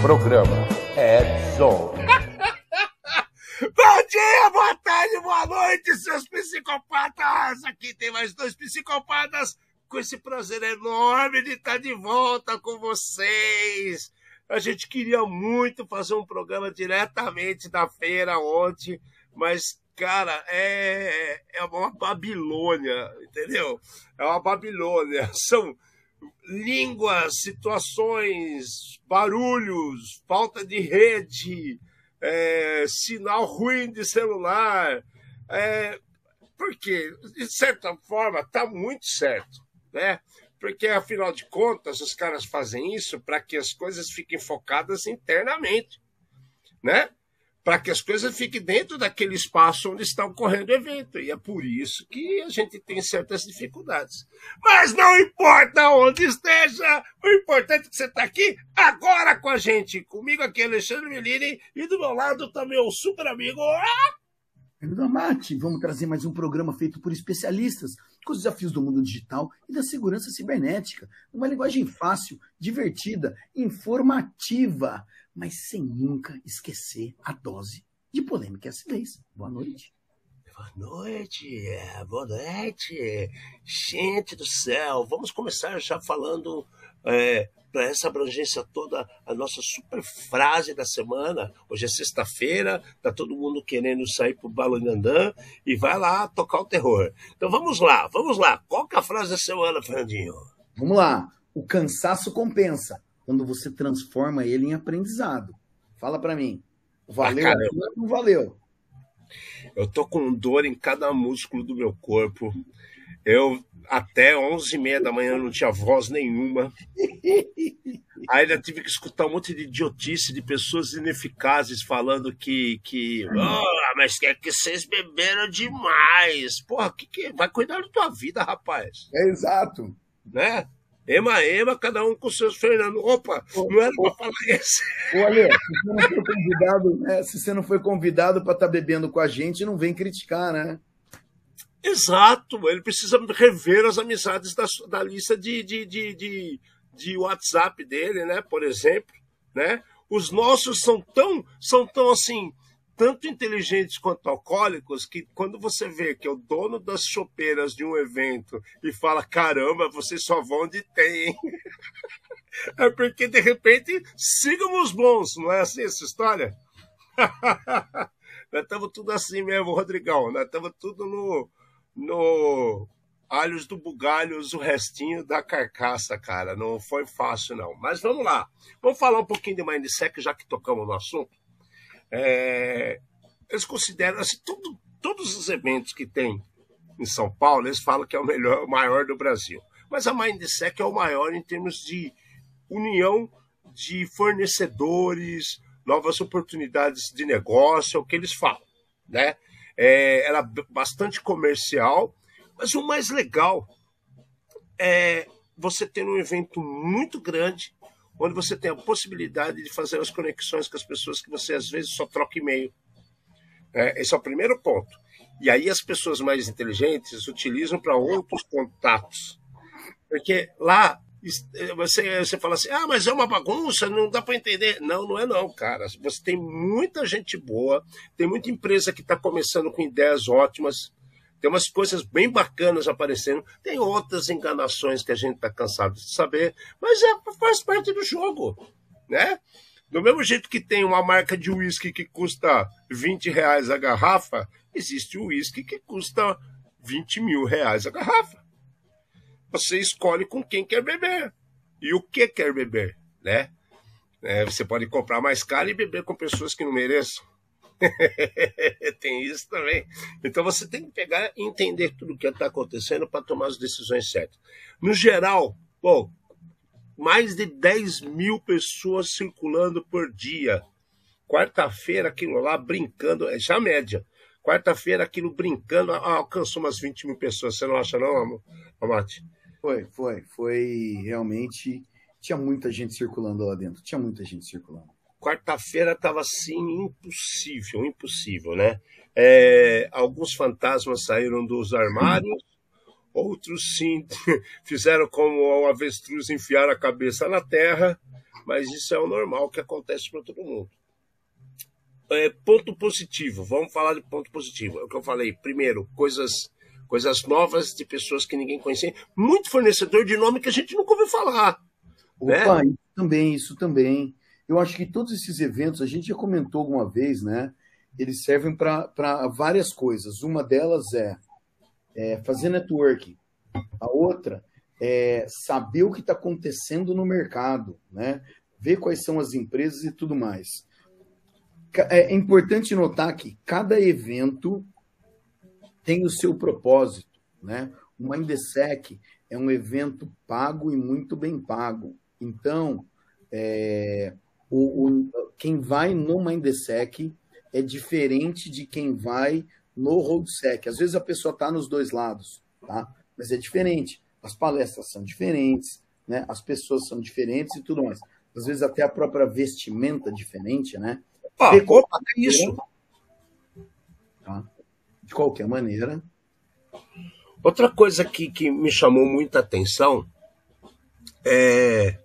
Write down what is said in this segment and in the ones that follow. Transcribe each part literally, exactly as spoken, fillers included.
Programa Edson. Bom dia, boa tarde, boa noite, seus psicopatas! Aqui tem mais dois psicopatas com esse prazer enorme de estar de volta com vocês. A gente queria muito fazer um programa diretamente da feira ontem, mas, cara, é, é uma Babilônia, entendeu? É uma Babilônia. São línguas, situações, barulhos, falta de rede, é, sinal ruim de celular. É, porque, de certa forma, está muito certo, né? Porque, afinal de contas, os caras fazem isso para que as coisas fiquem focadas internamente, né? Para que as coisas fiquem dentro daquele espaço onde está ocorrendo o evento. E é por isso que a gente tem certas dificuldades. Mas não importa onde esteja, o importante é que você está aqui agora com a gente. Comigo aqui, Alexandre Melini, e do meu lado também o super amigo... Pedro Damati, vamos trazer mais um programa feito por especialistas com os desafios do mundo digital e da segurança cibernética. Uma linguagem fácil, divertida, informativa, mas sem nunca esquecer a dose de polêmica e acidez. Boa noite. Boa noite, boa noite. Gente do céu, vamos começar já falando... É, para essa abrangência toda, a nossa super frase da semana. Hoje é sexta-feira, tá todo mundo querendo sair pro Balangandã e vai lá tocar o terror. Então vamos lá, vamos lá. Qual que é a frase da semana, Fernandinho? Vamos lá. O cansaço compensa quando você transforma ele em aprendizado. Fala para mim. Valeu ah, ou não valeu? Eu tô com dor em cada músculo do meu corpo. Eu até onze e meia da manhã não tinha voz nenhuma. Ainda tive que escutar um monte de idiotice de pessoas ineficazes falando que... que oh, mas é que vocês beberam demais. Porra, que que... vai cuidar da tua vida, rapaz. É exato. Né? Ema, ema, cada um com seus Fernando. Opa, ô, não era ô, pra falar isso. Olha, se você não foi convidado, né? Se você não foi convidado para estar tá bebendo com a gente, não vem criticar, né? Exato, ele precisa rever as amizades da, da lista de, de, de, de, de WhatsApp dele, né? Por exemplo, né? Os nossos são tão, são tão assim, tanto inteligentes quanto alcoólicos, que quando você vê que é o dono das chopeiras de um evento e fala, caramba, vocês só vão onde tem, hein? É porque, de repente, sigam os bons, não é assim essa história? Nós estamos tudo assim mesmo, Rodrigão, nós estamos tudo no... no alhos do bugalhos, o restinho da carcaça, cara. Não foi fácil, não. Mas vamos lá. Vamos falar um pouquinho de Mindsec, já que tocamos no assunto. É... Eles consideram, assim, tudo, todos os eventos que tem em São Paulo, eles falam que é o melhor, o maior do Brasil. Mas a Mindsec é o maior em termos de união de fornecedores, novas oportunidades de negócio, é o que eles falam, né? É, era bastante comercial, mas o mais legal é você ter um evento muito grande, onde você tem a possibilidade de fazer as conexões com as pessoas que você às vezes só troca e-mail. É, esse é o primeiro ponto. E aí as pessoas mais inteligentes utilizam para outros contatos. Porque lá Você, você fala assim, ah, mas é uma bagunça, não dá para entender. Não, não é não, cara. Você tem muita gente boa, tem muita empresa que está começando com ideias ótimas, tem umas coisas bem bacanas aparecendo, tem outras enganações que a gente está cansado de saber, mas é, faz parte do jogo, né? Do mesmo jeito que tem uma marca de uísque que custa vinte reais a garrafa, existe um uísque que custa vinte mil reais a garrafa. Você escolhe com quem quer beber e o que quer beber, né? É, você pode comprar mais caro e beber com pessoas que não mereçam. Tem isso também. Então você tem que pegar e entender tudo o que está acontecendo para tomar as decisões certas. No geral, pô, mais de dez mil pessoas circulando por dia. Quarta-feira, aquilo lá brincando, é já média. Quarta-feira, aquilo brincando, ah, alcançou umas vinte mil pessoas. Você não acha, não, Amati? Foi, foi. Foi realmente. Tinha muita gente circulando lá dentro. Tinha muita gente circulando. Quarta-feira estava assim, impossível, impossível, né? É, alguns fantasmas saíram dos armários, outros sim fizeram como o avestruz, enfiar a cabeça na terra, mas isso é o normal que acontece para todo mundo. É, ponto positivo, vamos falar de ponto positivo. É o que eu falei, primeiro, coisas, coisas novas de pessoas que ninguém conhecia, muito fornecedor de nome que a gente nunca ouviu falar. Opa, Né? isso também, isso também. Eu acho que todos esses eventos, a gente já comentou alguma vez, né? Eles servem para várias coisas. Uma delas é, é fazer networking. A outra é saber o que está acontecendo no mercado, né? Ver quais são as empresas e tudo mais. É importante notar que cada evento tem o seu propósito, né? O Mindsec é um evento pago e muito bem pago. Então, é, o, o, quem vai no Mindsec é diferente de quem vai no RoadSec. Às vezes a pessoa está nos dois lados, tá? Mas é diferente. As palestras são diferentes, né? As pessoas são diferentes e tudo mais. Às vezes até a própria vestimenta é diferente, né? Ah, De qualquer opa, é isso. Tá? De qualquer maneira. Outra coisa que, que me chamou muita atenção é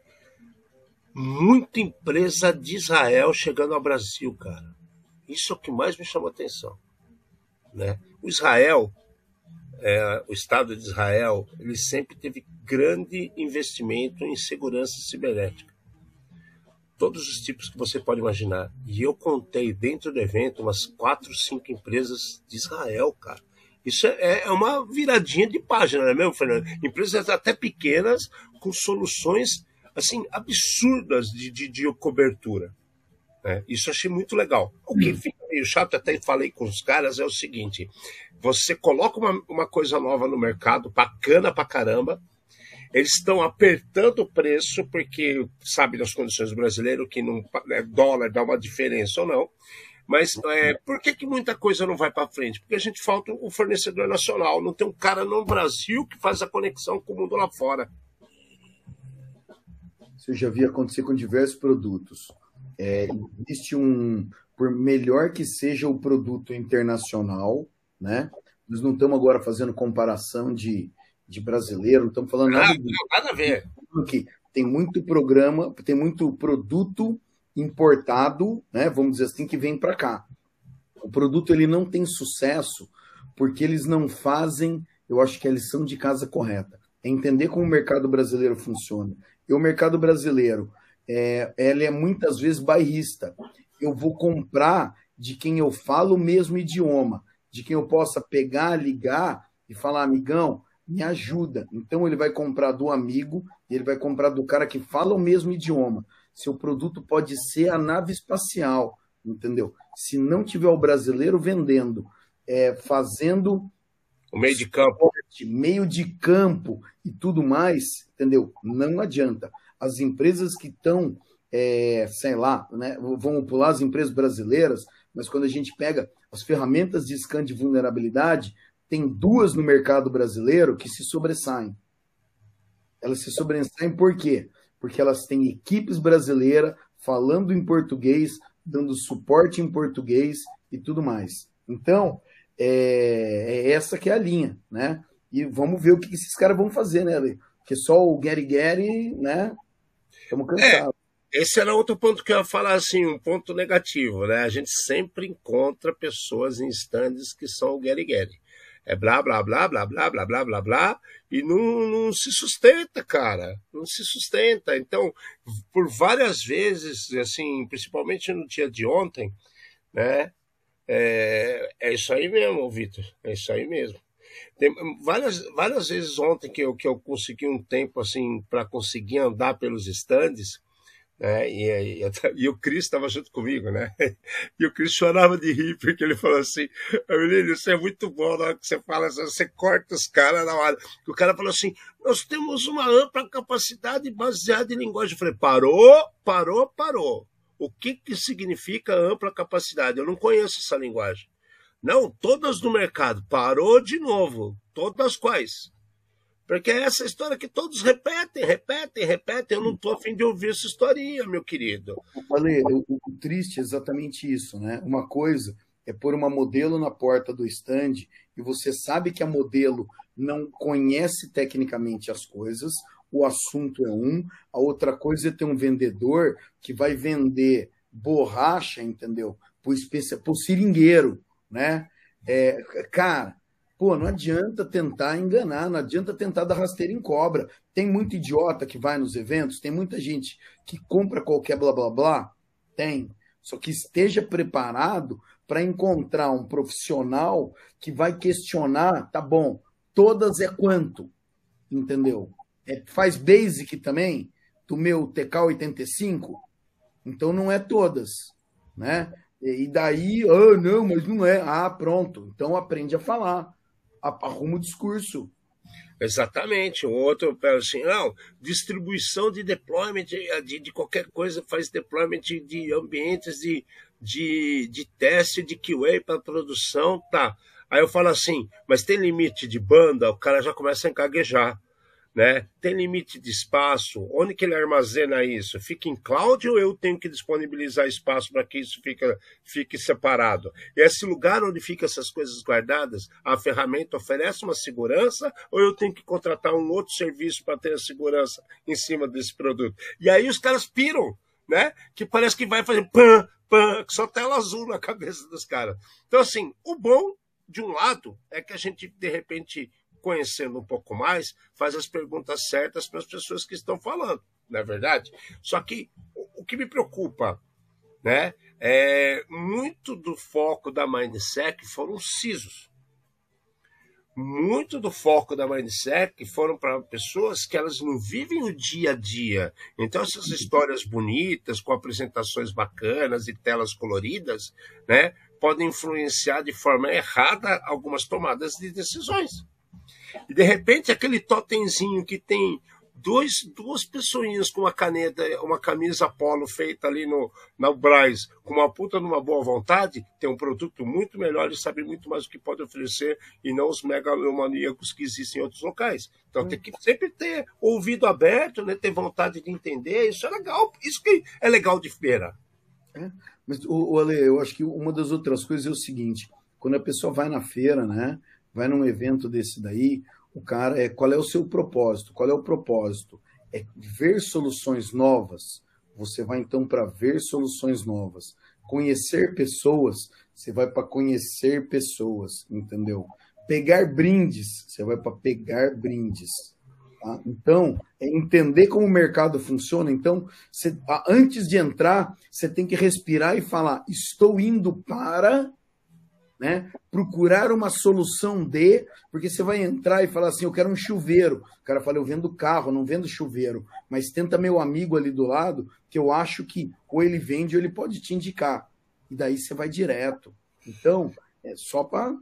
muita empresa de Israel chegando ao Brasil, cara. Isso é o que mais me chamou a atenção. Né? O Israel, é, o Estado de Israel, ele sempre teve grande investimento em segurança cibernética. Todos os tipos que você pode imaginar. E eu contei dentro do evento umas quatro, cinco empresas de Israel, cara. Isso é, é uma viradinha de página, não é mesmo, Fernando? Empresas até pequenas, com soluções assim absurdas de, de, de cobertura. Né? Isso eu achei muito legal. O que fica meio chato, até falei com os caras, é o seguinte: você coloca uma, uma coisa nova no mercado, bacana pra caramba, eles estão apertando o preço, porque sabe das condições do brasileiro que não, é, dólar dá uma diferença ou não. Mas é, por que, que muita coisa não vai para frente? Porque a gente falta o fornecedor nacional. Não tem um cara no Brasil que faz a conexão com o mundo lá fora. Isso eu já vi acontecer com diversos produtos. É, existe um... Por melhor que seja o produto internacional, né? Nós não estamos agora fazendo comparação de, de brasileiro, não estamos falando nada disso. Nada a ver. Porque tem muito programa, tem muito produto importado, né? Vamos dizer assim, que vem para cá. O produto ele não tem sucesso porque eles não fazem, eu acho que a lição de casa correta. É entender como o mercado brasileiro funciona. E o mercado brasileiro, é, ele é muitas vezes bairrista. Eu vou comprar de quem eu falo o mesmo idioma, de quem eu possa pegar, ligar e falar, amigão, me ajuda. Então ele vai comprar do amigo, ele vai comprar do cara que fala o mesmo idioma. Seu produto pode ser a nave espacial, entendeu? Se não tiver o brasileiro vendendo, é, fazendo o meio de campo, meio de campo e tudo mais, entendeu? Não adianta. As empresas que estão, é, sei lá, né, vamos pular as empresas brasileiras, mas quando a gente pega as ferramentas de scan de vulnerabilidade, tem duas no mercado brasileiro que se sobressaem. Elas se sobressaem por quê? Porque elas têm equipes brasileiras falando em português, dando suporte em português e tudo mais. Então, é, é essa que é a linha, né? E vamos ver o que esses caras vão fazer, né, Ale? Porque só o Gary Gary, né? Estamos cansados. É, esse era outro ponto que eu ia falar, assim, um ponto negativo, né? A gente sempre encontra pessoas em stands que são o Gary Gary. É blá, blá, blá, blá, blá, blá, blá, blá, blá, e não, não se sustenta, cara. Não se sustenta. Então, por várias vezes, assim, principalmente no dia de ontem, né? É, é isso aí mesmo, Vitor. É isso aí mesmo. Tem várias, várias vezes ontem que eu, que eu consegui um tempo, assim, para conseguir andar pelos stands, né? E, e, e o Cris estava junto comigo, né? E o Cris chorava de rir, porque ele falou assim: menino, isso é muito bom, na hora que você fala, você corta os caras na hora. O cara falou assim: nós temos uma ampla capacidade baseada em linguagem. Eu falei: parou, parou, parou. O que, que significa ampla capacidade? Eu não conheço essa linguagem. Não, todas no mercado. Parou de novo. Todas quais? Porque é essa história que todos repetem, repetem, repetem. Eu não estou a fim de ouvir essa historinha, meu querido. Ale, o, o triste é exatamente isso, né? Uma coisa é pôr uma modelo na porta do stand e você sabe que a modelo não conhece tecnicamente as coisas, o assunto é um, a outra coisa é ter um vendedor que vai vender borracha, entendeu? Por espécie, por seringueiro, né? É, cara, pô, não adianta tentar enganar, não adianta tentar dar rasteira em cobra. Tem muito idiota que vai nos eventos, tem muita gente que compra qualquer blá blá blá, tem. Só que esteja preparado para encontrar um profissional que vai questionar, tá bom, todas é quanto, entendeu? É, faz basic também, do meu T K oitenta e cinco, então não é todas, né? E daí, ah, não, mas não é. Ah, pronto, então aprende a falar, arruma o discurso. Exatamente. O outro, assim, não, distribuição de deployment de, de qualquer coisa, faz deployment de ambientes de, de, de teste, de Q A para produção, tá. Aí eu falo assim, mas tem limite de banda? O cara já começa a encaguejar, né? Tem limite de espaço? Onde que ele armazena isso? Fica em cloud ou eu tenho que disponibilizar espaço para que isso fique, fique separado? E esse lugar onde ficam essas coisas guardadas, a ferramenta oferece uma segurança ou eu tenho que contratar um outro serviço para ter a segurança em cima desse produto? E aí os caras piram, né? Que parece que vai fazer pã, pã, só tela azul na cabeça dos caras. Então, assim, o bom, de um lado, é que a gente, de repente, conhecendo um pouco mais, faz as perguntas certas para as pessoas que estão falando, não é verdade? Só que o que me preocupa, né, é muito do foco da MindSec foram C I S Os. Muito do foco da MindSec foram para pessoas que elas não vivem o dia a dia. Então, essas histórias bonitas, com apresentações bacanas e telas coloridas, né, podem influenciar de forma errada algumas tomadas de decisões. E, de repente, aquele totemzinho que tem dois, duas pessoinhas com uma caneta, uma camisa polo feita ali no, na Brás, com uma puta numa boa vontade, tem um produto muito melhor e sabe muito mais o que pode oferecer e não os megalomaníacos que existem em outros locais. Então, tem que sempre ter ouvido aberto, né, ter vontade de entender. Isso é legal, isso que é legal de feira. É, mas, o, o Ale, eu acho que uma das outras coisas é o seguinte, quando a pessoa vai na feira, né, vai num evento desse daí, o cara é qual é o seu propósito? Qual é o propósito? É ver soluções novas. Você vai então para ver soluções novas. Conhecer pessoas, você vai para conhecer pessoas, entendeu? Pegar brindes, você vai para pegar brindes. Tá? Então, é entender como o mercado funciona. Então, você, antes de entrar, você tem que respirar e falar: estou indo para... Né? Procurar uma solução de, porque você vai entrar e falar assim, eu quero um chuveiro. O cara fala, eu vendo carro, não vendo chuveiro, mas tenta meu amigo ali do lado, que eu acho que ou ele vende ou ele pode te indicar. E daí você vai direto. Então, é só para...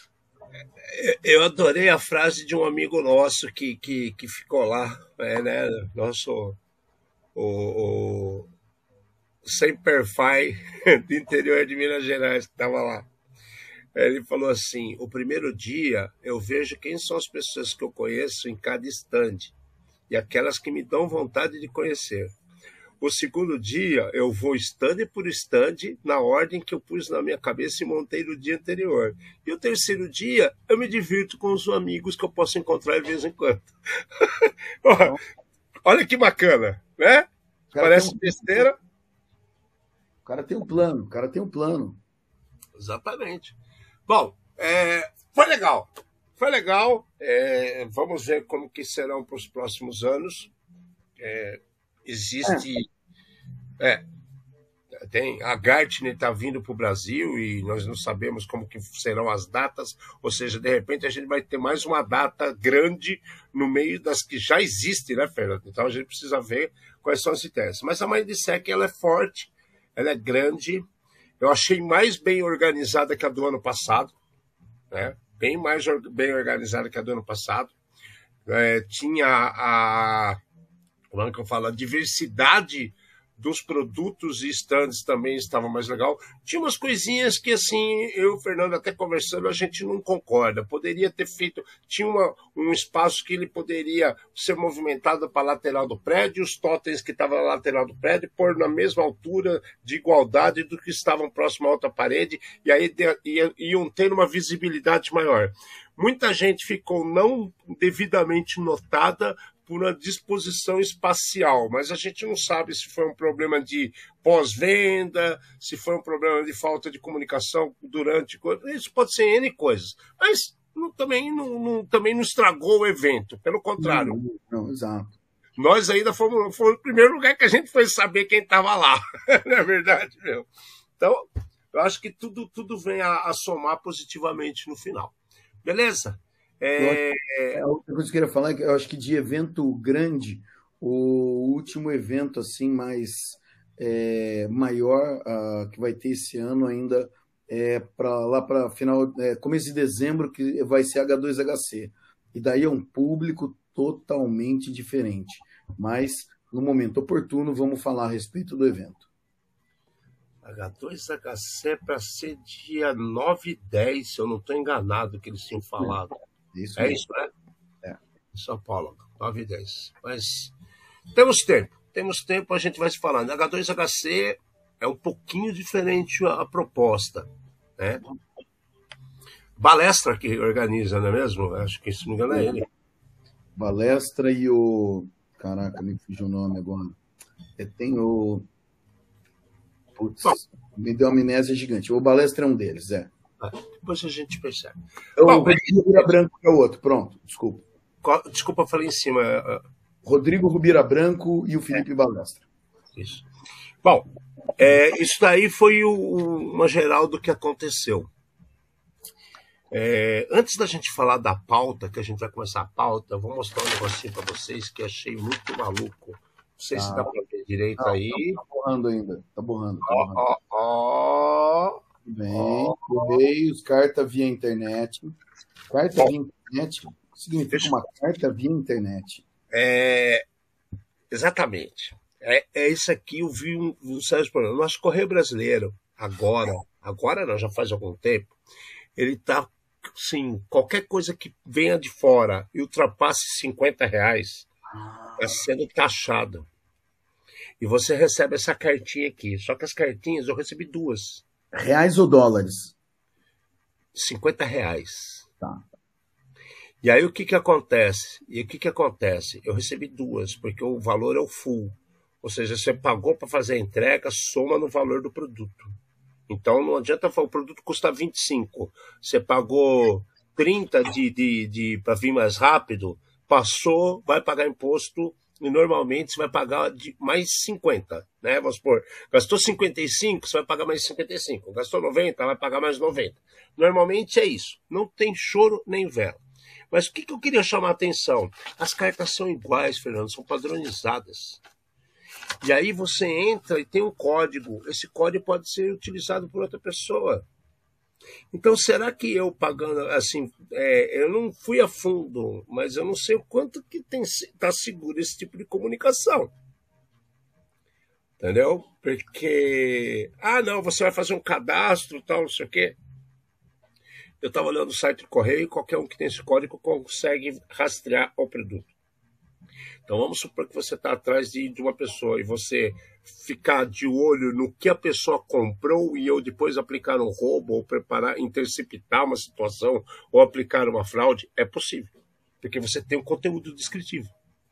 Eu adorei a frase de um amigo nosso que, que, que ficou lá, é, né? Nosso o, o Semperfai do interior de Minas Gerais, que estava lá. Ele falou assim, o primeiro dia eu vejo quem são as pessoas que eu conheço em cada stand e aquelas que me dão vontade de conhecer. O segundo dia eu vou stand por stand na ordem que eu pus na minha cabeça e montei no dia anterior. E o terceiro dia eu me divirto com os amigos que eu posso encontrar de vez em quando. Olha que bacana, né? Parece um... besteira. O cara tem um plano, o cara tem um plano. Exatamente. Bom, é, foi legal, foi legal, é, vamos ver como que serão para os próximos anos. É, existe, é. É, tem, a Gartner está vindo para o Brasil e nós não sabemos como que serão as datas, ou seja, de repente a gente vai ter mais uma data grande no meio das que já existem, né, Fernando? Então a gente precisa ver quais são as ideias. Mas a MindSec, ela é forte, ela é grande. Eu achei mais bem organizada que a do ano passado, né? Bem mais or- bem organizada que a do ano passado. É, tinha a, como é que eu falo, a diversidade dos produtos e estandes também estava mais legal. Tinha umas coisinhas que, assim, eu e o Fernando até conversando, a gente não concorda. Poderia ter feito... Tinha uma, um espaço que ele poderia ser movimentado para a lateral do prédio, os totens que estavam na lateral do prédio, pôr na mesma altura de igualdade do que estavam próximo à outra parede, e aí de, iam ter uma visibilidade maior. Muita gente ficou não devidamente notada por uma disposição espacial, mas a gente não sabe se foi um problema de pós-venda, se foi um problema de falta de comunicação durante... Isso pode ser N coisas, mas não, também, não, não, também não estragou o evento, pelo contrário. Não, não, exato. Nós ainda fomos, fomos o primeiro lugar que a gente foi saber quem estava lá, não é verdade, meu? Então, eu acho que tudo, tudo vem a, a somar positivamente no final. Beleza? É... A outra coisa que eu queria falar é que eu acho que de evento grande, o último evento assim mais é, maior uh, que vai ter esse ano ainda é para lá para final, é, começo de dezembro, que vai ser H dois H C. E daí é um público totalmente diferente. Mas no momento oportuno vamos falar a respeito do evento. H dois H C é para ser dia nove e dez, se eu não estou enganado, que eles tinham falado. Isso é mesmo. isso, né? É. São Paulo, nove e dez. Mas temos tempo, temos tempo, a gente vai se falando. H dois H C é um pouquinho diferente a, a proposta, né? Balestra que organiza, não é mesmo? Acho que, se não me engano, é ele. Balestra e o... Caraca, me fugiu o nome agora. É, tem o... Putz, Bom, me deu uma amnésia gigante. O Balestra é um deles, é. Depois a gente percebe. O Bom, Rodrigo Rubira Branco é o outro, pronto, desculpa. Desculpa, eu falei em cima. Rodrigo Rubira Branco e o Felipe é. Balestra. Isso. Bom, é, isso daí foi o, uma geral do que aconteceu. É, antes da gente falar da pauta, que a gente vai começar a pauta, eu vou mostrar um negocinho para vocês que achei muito maluco. Não sei ah, se dá para ver direito não, aí. Tá borrando ainda, tá borrando. Tá ó, ó, ó. Bem, oh, Correios, carta via internet. Carta oh. via internet significa Deixa... uma carta via internet. É, exatamente. É, é isso aqui, eu vi um, um sério problema. Nosso Correio Brasileiro, agora, agora não, já faz algum tempo, ele está, assim, qualquer coisa que venha de fora e ultrapasse cinquenta reais, está sendo taxado. E você recebe essa cartinha aqui. Só que as cartinhas, eu recebi duas. Reais ou dólares? cinquenta reais. Tá. E aí o que que acontece? E o que que acontece? Eu recebi duas, porque o valor é o full. Ou seja, você pagou para fazer a entrega, soma no valor do produto. Então não adianta falar, o produto custa vinte e cinco. Você pagou trinta de, de, de, para vir mais rápido, passou, vai pagar imposto. E normalmente você vai pagar de mais cinquenta, né? Vamos supor, gastou cinquenta e cinco, você vai pagar mais cinquenta e cinco. Gastou noventa, vai pagar mais noventa. Normalmente é isso. Não tem choro nem vela. Mas o que, que eu queria chamar a atenção? As cartas são iguais, Fernando, são padronizadas. E aí você entra e tem um código. Esse código pode ser utilizado por outra pessoa. Então, será que eu pagando, assim, é, eu não fui a fundo, mas eu não sei o quanto que está seguro esse tipo de comunicação. Entendeu? Porque, ah, não, você vai fazer um cadastro, tal, não sei o quê. Eu estava olhando o site do Correio, qualquer um que tem esse código consegue rastrear o produto. Então, vamos supor que você está atrás de, de uma pessoa e você ficar de olho no que a pessoa comprou e eu depois aplicar um roubo ou preparar, interceptar uma situação ou aplicar uma fraude, é possível. Porque você tem um conteúdo descritivo.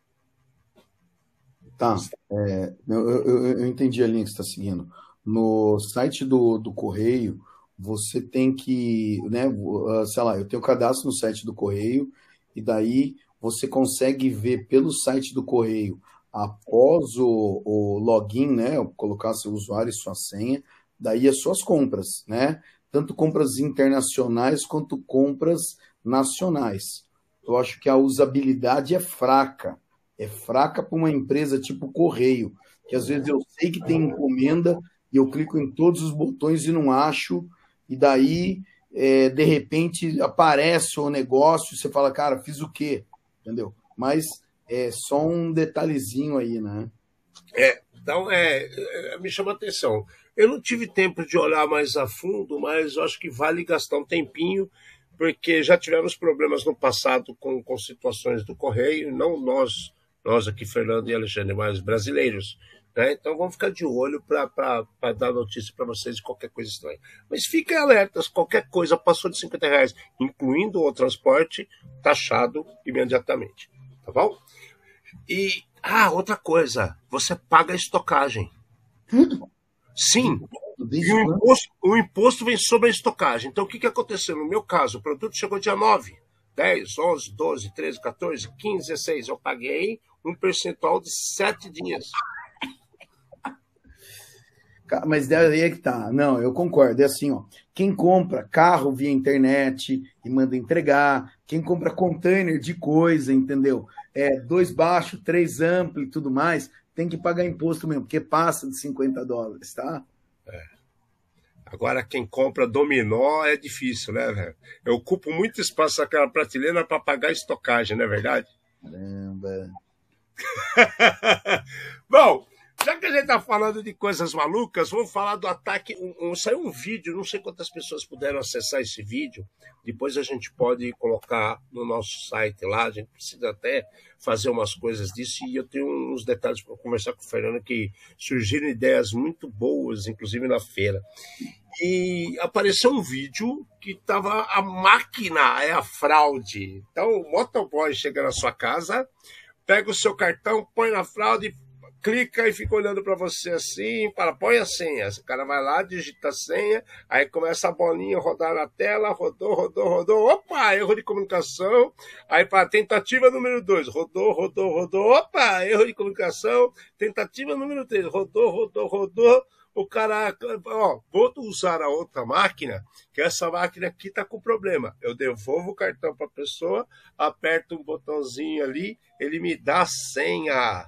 Tá. É, eu, eu, eu entendi a linha que você está seguindo. No site do, do Correio, você tem que, né, sei lá, eu tenho cadastro no site do Correio e daí você consegue ver pelo site do Correio, após o, o login, né, colocar seu usuário e sua senha, daí as suas compras, né, tanto compras internacionais quanto compras nacionais. Eu acho que a usabilidade é fraca, é fraca para uma empresa tipo Correio, que às vezes eu sei que tem encomenda e eu clico em todos os botões e não acho, e daí, é, de repente, aparece o negócio e você fala, cara, fiz o quê? Entendeu? Mas é só um detalhezinho aí, né? É, Então, é, é, me chama a atenção. Eu não tive tempo de olhar mais a fundo, mas eu acho que vale gastar um tempinho, porque já tivemos problemas no passado com, com situações do Correio, não nós, nós aqui, Fernando e Alexandre, mas brasileiros. Né? Então vamos ficar de olho para dar notícia para vocês de qualquer coisa estranha. Mas fiquem alertas, qualquer coisa passou de cinquenta reais, incluindo o transporte, taxado imediatamente. Tá bom? E, ah, outra coisa, você paga a estocagem. Tudo. Sim, Tudo e isso, o né? imposto, o imposto vem sobre a estocagem. Então, o que, que aconteceu? No meu caso, o produto chegou dia nove, dez, onze, doze, treze, quatorze, quinze, dezesseis. Eu paguei um percentual de sete dias. Ca- Mas daí é que tá. Não, eu concordo. É assim, ó. Quem compra carro via internet e manda entregar, quem compra container de coisa, entendeu? É, dois baixo, três amplo e tudo mais, tem que pagar imposto mesmo, porque passa de cinquenta dólares, tá? Agora, quem compra dominó é difícil, né, velho? Eu ocupo muito espaço naquela prateleira para pagar a estocagem, não é verdade? Caramba. Bom, já que a gente tá falando de coisas malucas, vamos falar do ataque. Um, um, saiu um vídeo, não sei quantas pessoas puderam acessar esse vídeo. Depois a gente pode colocar no nosso site lá. A gente precisa até fazer umas coisas disso. E eu tenho uns detalhes para conversar com o Fernando, que surgiram ideias muito boas, inclusive na feira. E apareceu um vídeo que tava a máquina, é a fraude. Então o motoboy chega na sua casa, pega o seu cartão, põe na fraude, clica e fica olhando para você assim, para põe a senha. O cara vai lá, digita a senha, aí começa a bolinha a rodar na tela, rodou, rodou, rodou, opa, erro de comunicação. Aí para tentativa número dois, rodou, rodou, rodou, opa, erro de comunicação. Tentativa número três, rodou, rodou, rodou. O cara, ó, vou usar a outra máquina, que essa máquina aqui tá com problema. Eu devolvo o cartão para a pessoa, aperto um botãozinho ali, ele me dá a senha.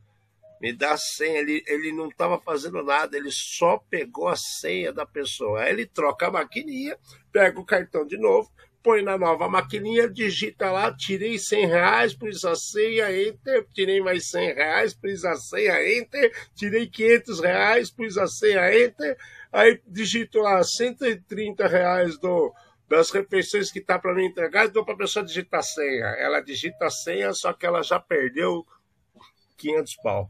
Me dá a senha. Ele, ele não estava fazendo nada, ele só pegou a senha da pessoa. Aí ele troca a maquininha, pega o cartão de novo, põe na nova maquininha, digita lá, tirei cem reais, pus a senha, enter, tirei mais cem reais, pus a senha, enter, tirei quinhentos reais, pus a senha, enter, aí digito lá cento e trinta reais do, das refeições que tá para mim entregar, e dou para a pessoa digitar a senha. Ela digita a senha, só que ela já perdeu quinhentos pau.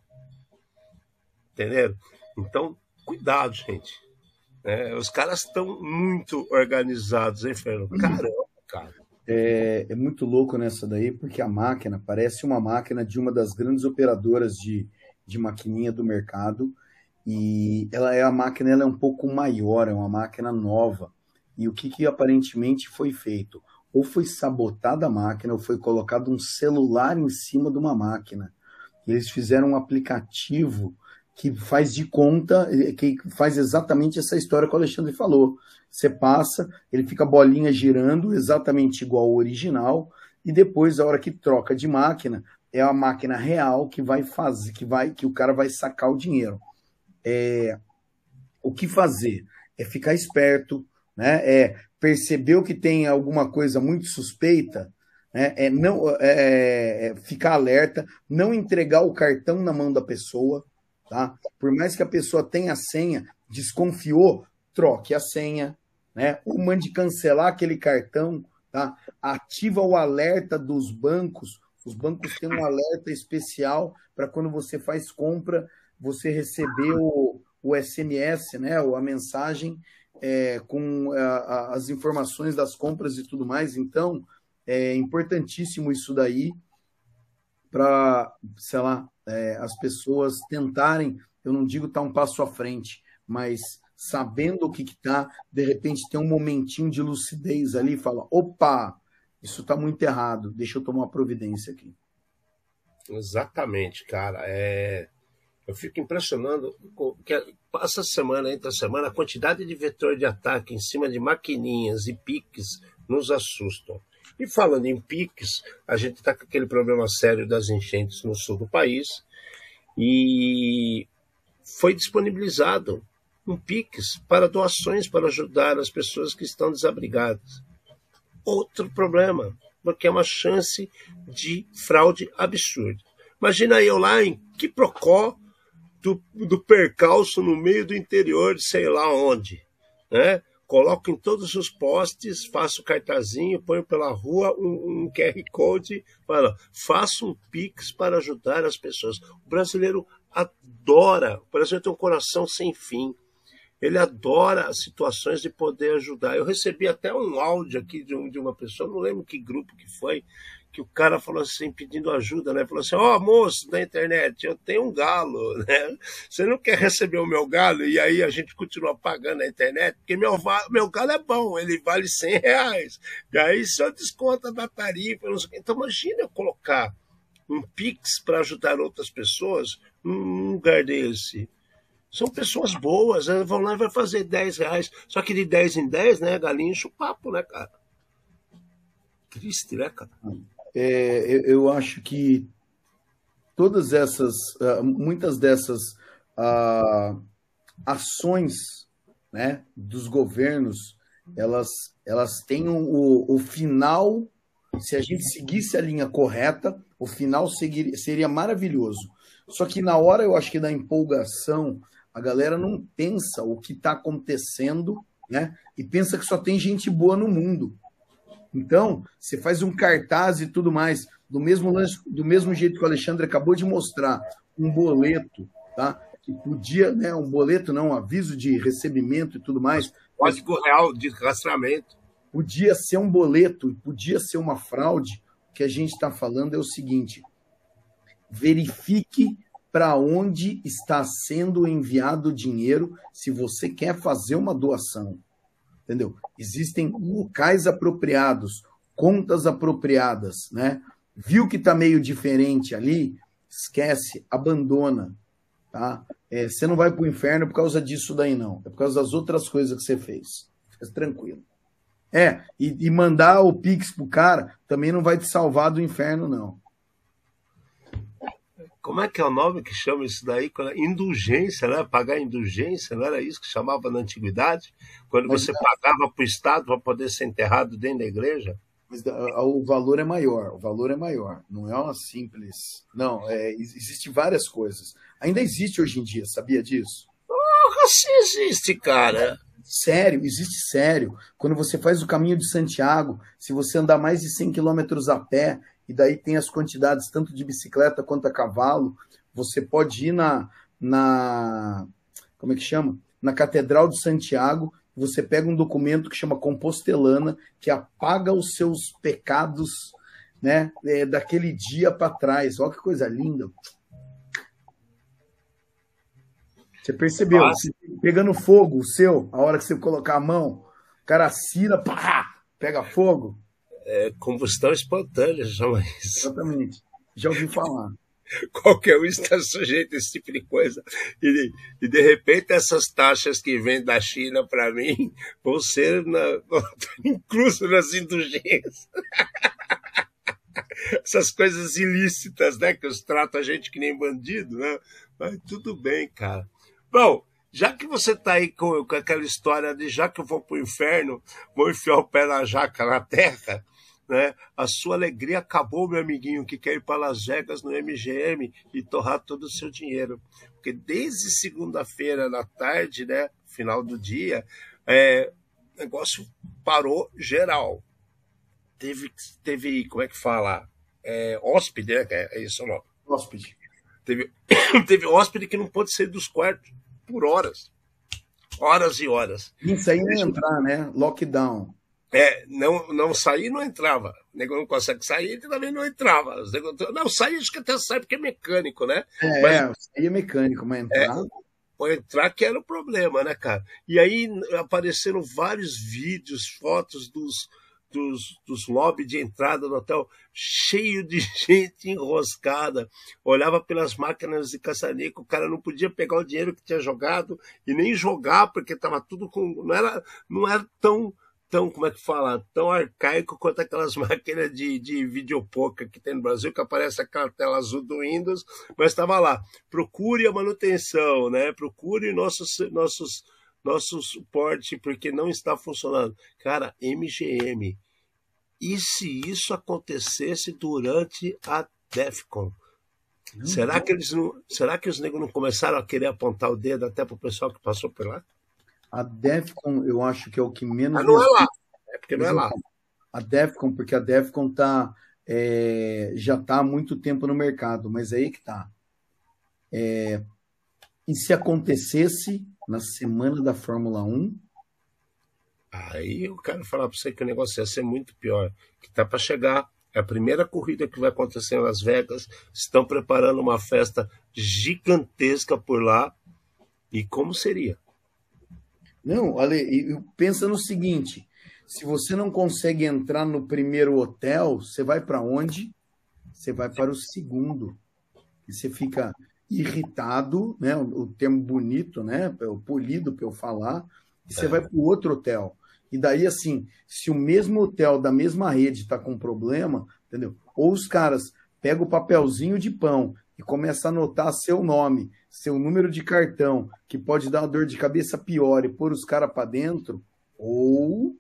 Entenderam? Então, cuidado, gente. É, os caras estão muito organizados, hein, Fernando? Caramba, cara. É, é muito louco nessa daí, porque a máquina parece uma máquina de uma das grandes operadoras de, de maquininha do mercado, e ela é a máquina, ela é um pouco maior, é uma máquina nova. E o que, que aparentemente foi feito? Ou foi sabotada a máquina, ou foi colocado um celular em cima de uma máquina. E eles fizeram um aplicativo que faz de conta, que faz exatamente essa história que o Alexandre falou. Você passa, ele fica a bolinha girando, exatamente igual ao original, e depois, a hora que troca de máquina, é a máquina real que vai fazer, que, vai, que o cara vai sacar o dinheiro. É, o que fazer? É ficar esperto, né? É perceber que tem alguma coisa muito suspeita, né? É, não, é, é ficar alerta, não entregar o cartão na mão da pessoa. Tá? Por mais que a pessoa tenha a senha, desconfiou, troque a senha, né? Ou mande cancelar aquele cartão, tá? Ativa o alerta dos bancos. Os bancos têm um alerta especial para quando você faz compra, você receber o, o S M S, né? Ou a mensagem é, com a, a, as informações das compras e tudo mais. Então, é importantíssimo isso daí para, sei lá, É, as pessoas tentarem, eu não digo estar um passo à frente, mas sabendo o que está, de repente tem um momentinho de lucidez ali e fala, opa, isso está muito errado, deixa eu tomar uma providência aqui. Exatamente, cara. É... Eu fico impressionando, que essa semana, entre a semana, a quantidade de vetor de ataque em cima de maquininhas e piques nos assustam. E falando em piques, a gente está com aquele problema sério das enchentes no sul do país e foi disponibilizado um piques para doações para ajudar as pessoas que estão desabrigadas. Outro problema, porque é uma chance de fraude absurda. Imagina eu lá em Quiprocó, do, do percalço no meio do interior de sei lá onde, né? Coloco em todos os postes, faço cartazinho, ponho pela rua um, um Q R Code, fala, faça um Pix para ajudar as pessoas. O brasileiro adora, o brasileiro tem um coração sem fim. Ele adora as situações de poder ajudar. Eu recebi até um áudio aqui de, um, de uma pessoa, não lembro que grupo que foi, que o cara falou assim, pedindo ajuda, né? Falou assim, ó, oh, moço da internet, eu tenho um galo, né? Você não quer receber o meu galo? E aí a gente continua pagando a internet, porque meu, meu galo é bom, ele vale cem reais. E aí só desconta da tarifa, não sei o quê. Então imagina eu colocar um Pix para ajudar outras pessoas num lugar desse. São pessoas boas, elas vão lá e vai fazer dez reais. Só que de dez em dez, né, galinha enche o papo, né, cara? Triste, né, cara? É, eu, eu acho que todas essas, uh, muitas dessas uh, ações, né, dos governos, elas, elas têm o, o final, se a gente seguisse a linha correta, o final seguir, seria maravilhoso. Só que na hora, eu acho que da empolgação, a galera não pensa o que está acontecendo, né, e pensa que só tem gente boa no mundo. Então, você faz um cartaz e tudo mais, do mesmo, do mesmo jeito que o Alexandre acabou de mostrar, um boleto, tá? Que podia, né? Um boleto, não, um aviso de recebimento e tudo mais. Código real de rastreamento. Podia ser um boleto, podia ser uma fraude. O que a gente está falando é o seguinte: verifique para onde está sendo enviado o dinheiro se você quer fazer uma doação. Entendeu? Existem locais apropriados, contas apropriadas, né? Viu que está meio diferente ali, esquece, abandona, tá? É, você não vai para o inferno por causa disso daí, não. É por causa das outras coisas que você fez. Fica tranquilo. É, e, e mandar o Pix pro cara também não vai te salvar do inferno, não. Como é que é o nome que chama isso daí? Indulgência, né? Pagar indulgência, não era isso que chamava na antiguidade? Quando Mas, você pagava para o Estado para poder ser enterrado dentro da igreja? Mas o valor é maior, o valor é maior. Não é uma simples... Não, é, existe várias coisas. Ainda existe hoje em dia, sabia disso? Oh, se existe, cara. Sério, existe sério. Quando você faz o caminho de Santiago, se você andar mais de cem quilômetros a pé, e daí tem as quantidades tanto de bicicleta quanto a cavalo, você pode ir na, na como é que chama? Na Catedral de Santiago, você pega um documento que chama Compostelana, que apaga os seus pecados, né, é, daquele dia para trás. Olha que coisa linda. Você percebeu? Você pegando fogo, o seu, a hora que você colocar a mão, o cara assina, pá, pega fogo. É combustão espontânea, chama isso. Exatamente. Já ouvi falar. Qualquer um está sujeito a esse tipo de coisa. E, e de repente, essas taxas que vêm da China para mim vão ser na, incluso nas indulgências. Essas coisas ilícitas, né? Que os tratam a gente que nem bandido, né? Mas tudo bem, cara. Bom, já que você está aí com, com aquela história de já que eu vou para o inferno, vou enfiar o pé na jaca na terra, né? A sua alegria acabou, meu amiguinho, que quer ir para Las Vegas no M G M e torrar todo o seu dinheiro. Porque desde segunda-feira da tarde, né, final do dia, é, o negócio parou geral. Teve, teve como é que fala? É, hóspede, né? É isso o nome. Hóspede. Teve, teve hóspede que não pôde sair dos quartos por horas. Horas e horas. Isso aí não entrar, né? Lockdown. É, não, não sair, não entrava. O nego não consegue sair, ele também não entrava. Não, sair, acho que até sai porque é mecânico, né? É, mas, é sair é mecânico, mas entrar... É, pô, entrar que era o problema, né, cara? E aí apareceram vários vídeos, fotos dos, dos, dos lobbies de entrada do hotel, cheio de gente enroscada. Olhava pelas máquinas de caça-níquel, o cara não podia pegar o dinheiro que tinha jogado e nem jogar, porque estava tudo com... Não era, não era tão... tão, como é que fala, tão arcaico quanto aquelas máquinas de, de videopoker que tem no Brasil, que aparece aquela tela azul do Windows, mas estava lá, procure a manutenção, né? Procure nossos, nossos, nosso suporte, porque não está funcionando. Cara, M G M, e se isso acontecesse durante a DEFCON? Será que eles não, será que os negros não começaram a querer apontar o dedo até pro pessoal que passou por lá? A Defcon, eu acho que é o que menos... Mas não é lá, é porque não é lá. A Defcon, porque a Defcon tá, é, já está há muito tempo no mercado, mas aí que tá. É, e se acontecesse na semana da Fórmula um? Aí eu quero falar para você que o negócio ia ser muito pior, que tá para chegar. É a primeira corrida que vai acontecer em Las Vegas. Estão preparando uma festa gigantesca por lá. E como seria? Não, Ale, pensa no seguinte: se você não consegue entrar no primeiro hotel, você vai para onde? Você vai para o segundo. E você fica irritado, né? O termo bonito, né? O polido para eu falar. E você é. vai para o outro hotel. E daí, assim, se o mesmo hotel da mesma rede está com problema, entendeu? Ou os caras pegam o papelzinho de pão e começam a anotar seu nome, seu número de cartão, que pode dar uma dor de cabeça pior e pôr os caras para dentro, ou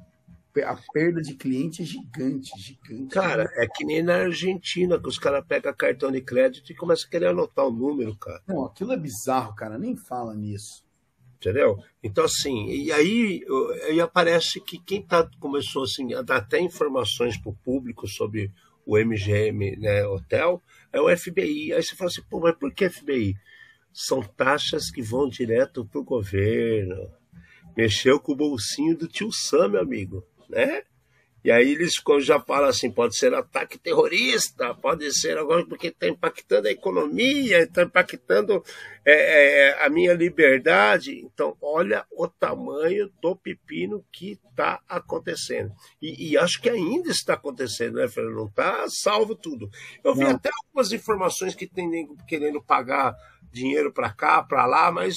a perda de cliente é gigante, gigante. Cara, é que nem na Argentina, que os caras pegam cartão de crédito e começam a querer anotar o número, cara. Não, aquilo é bizarro, cara, nem fala nisso. Entendeu? Então, assim, e aí, aí aparece que quem tá, começou assim, a dar até informações para o público sobre o M G M, né, hotel, é o F B I. Aí você fala assim, pô, mas por que F B I? São taxas que vão direto para o governo. Mexeu com o bolsinho do tio Sam, meu amigo, né? E aí eles já falam assim, pode ser ataque terrorista, pode ser agora porque está impactando a economia, está impactando é, é, a minha liberdade. Então, olha o tamanho do pepino que está acontecendo. E, e acho que ainda está acontecendo, né, Fernando? Não está salvo tudo. Eu vi Não. até algumas informações que tem querendo pagar dinheiro para cá, para lá, mas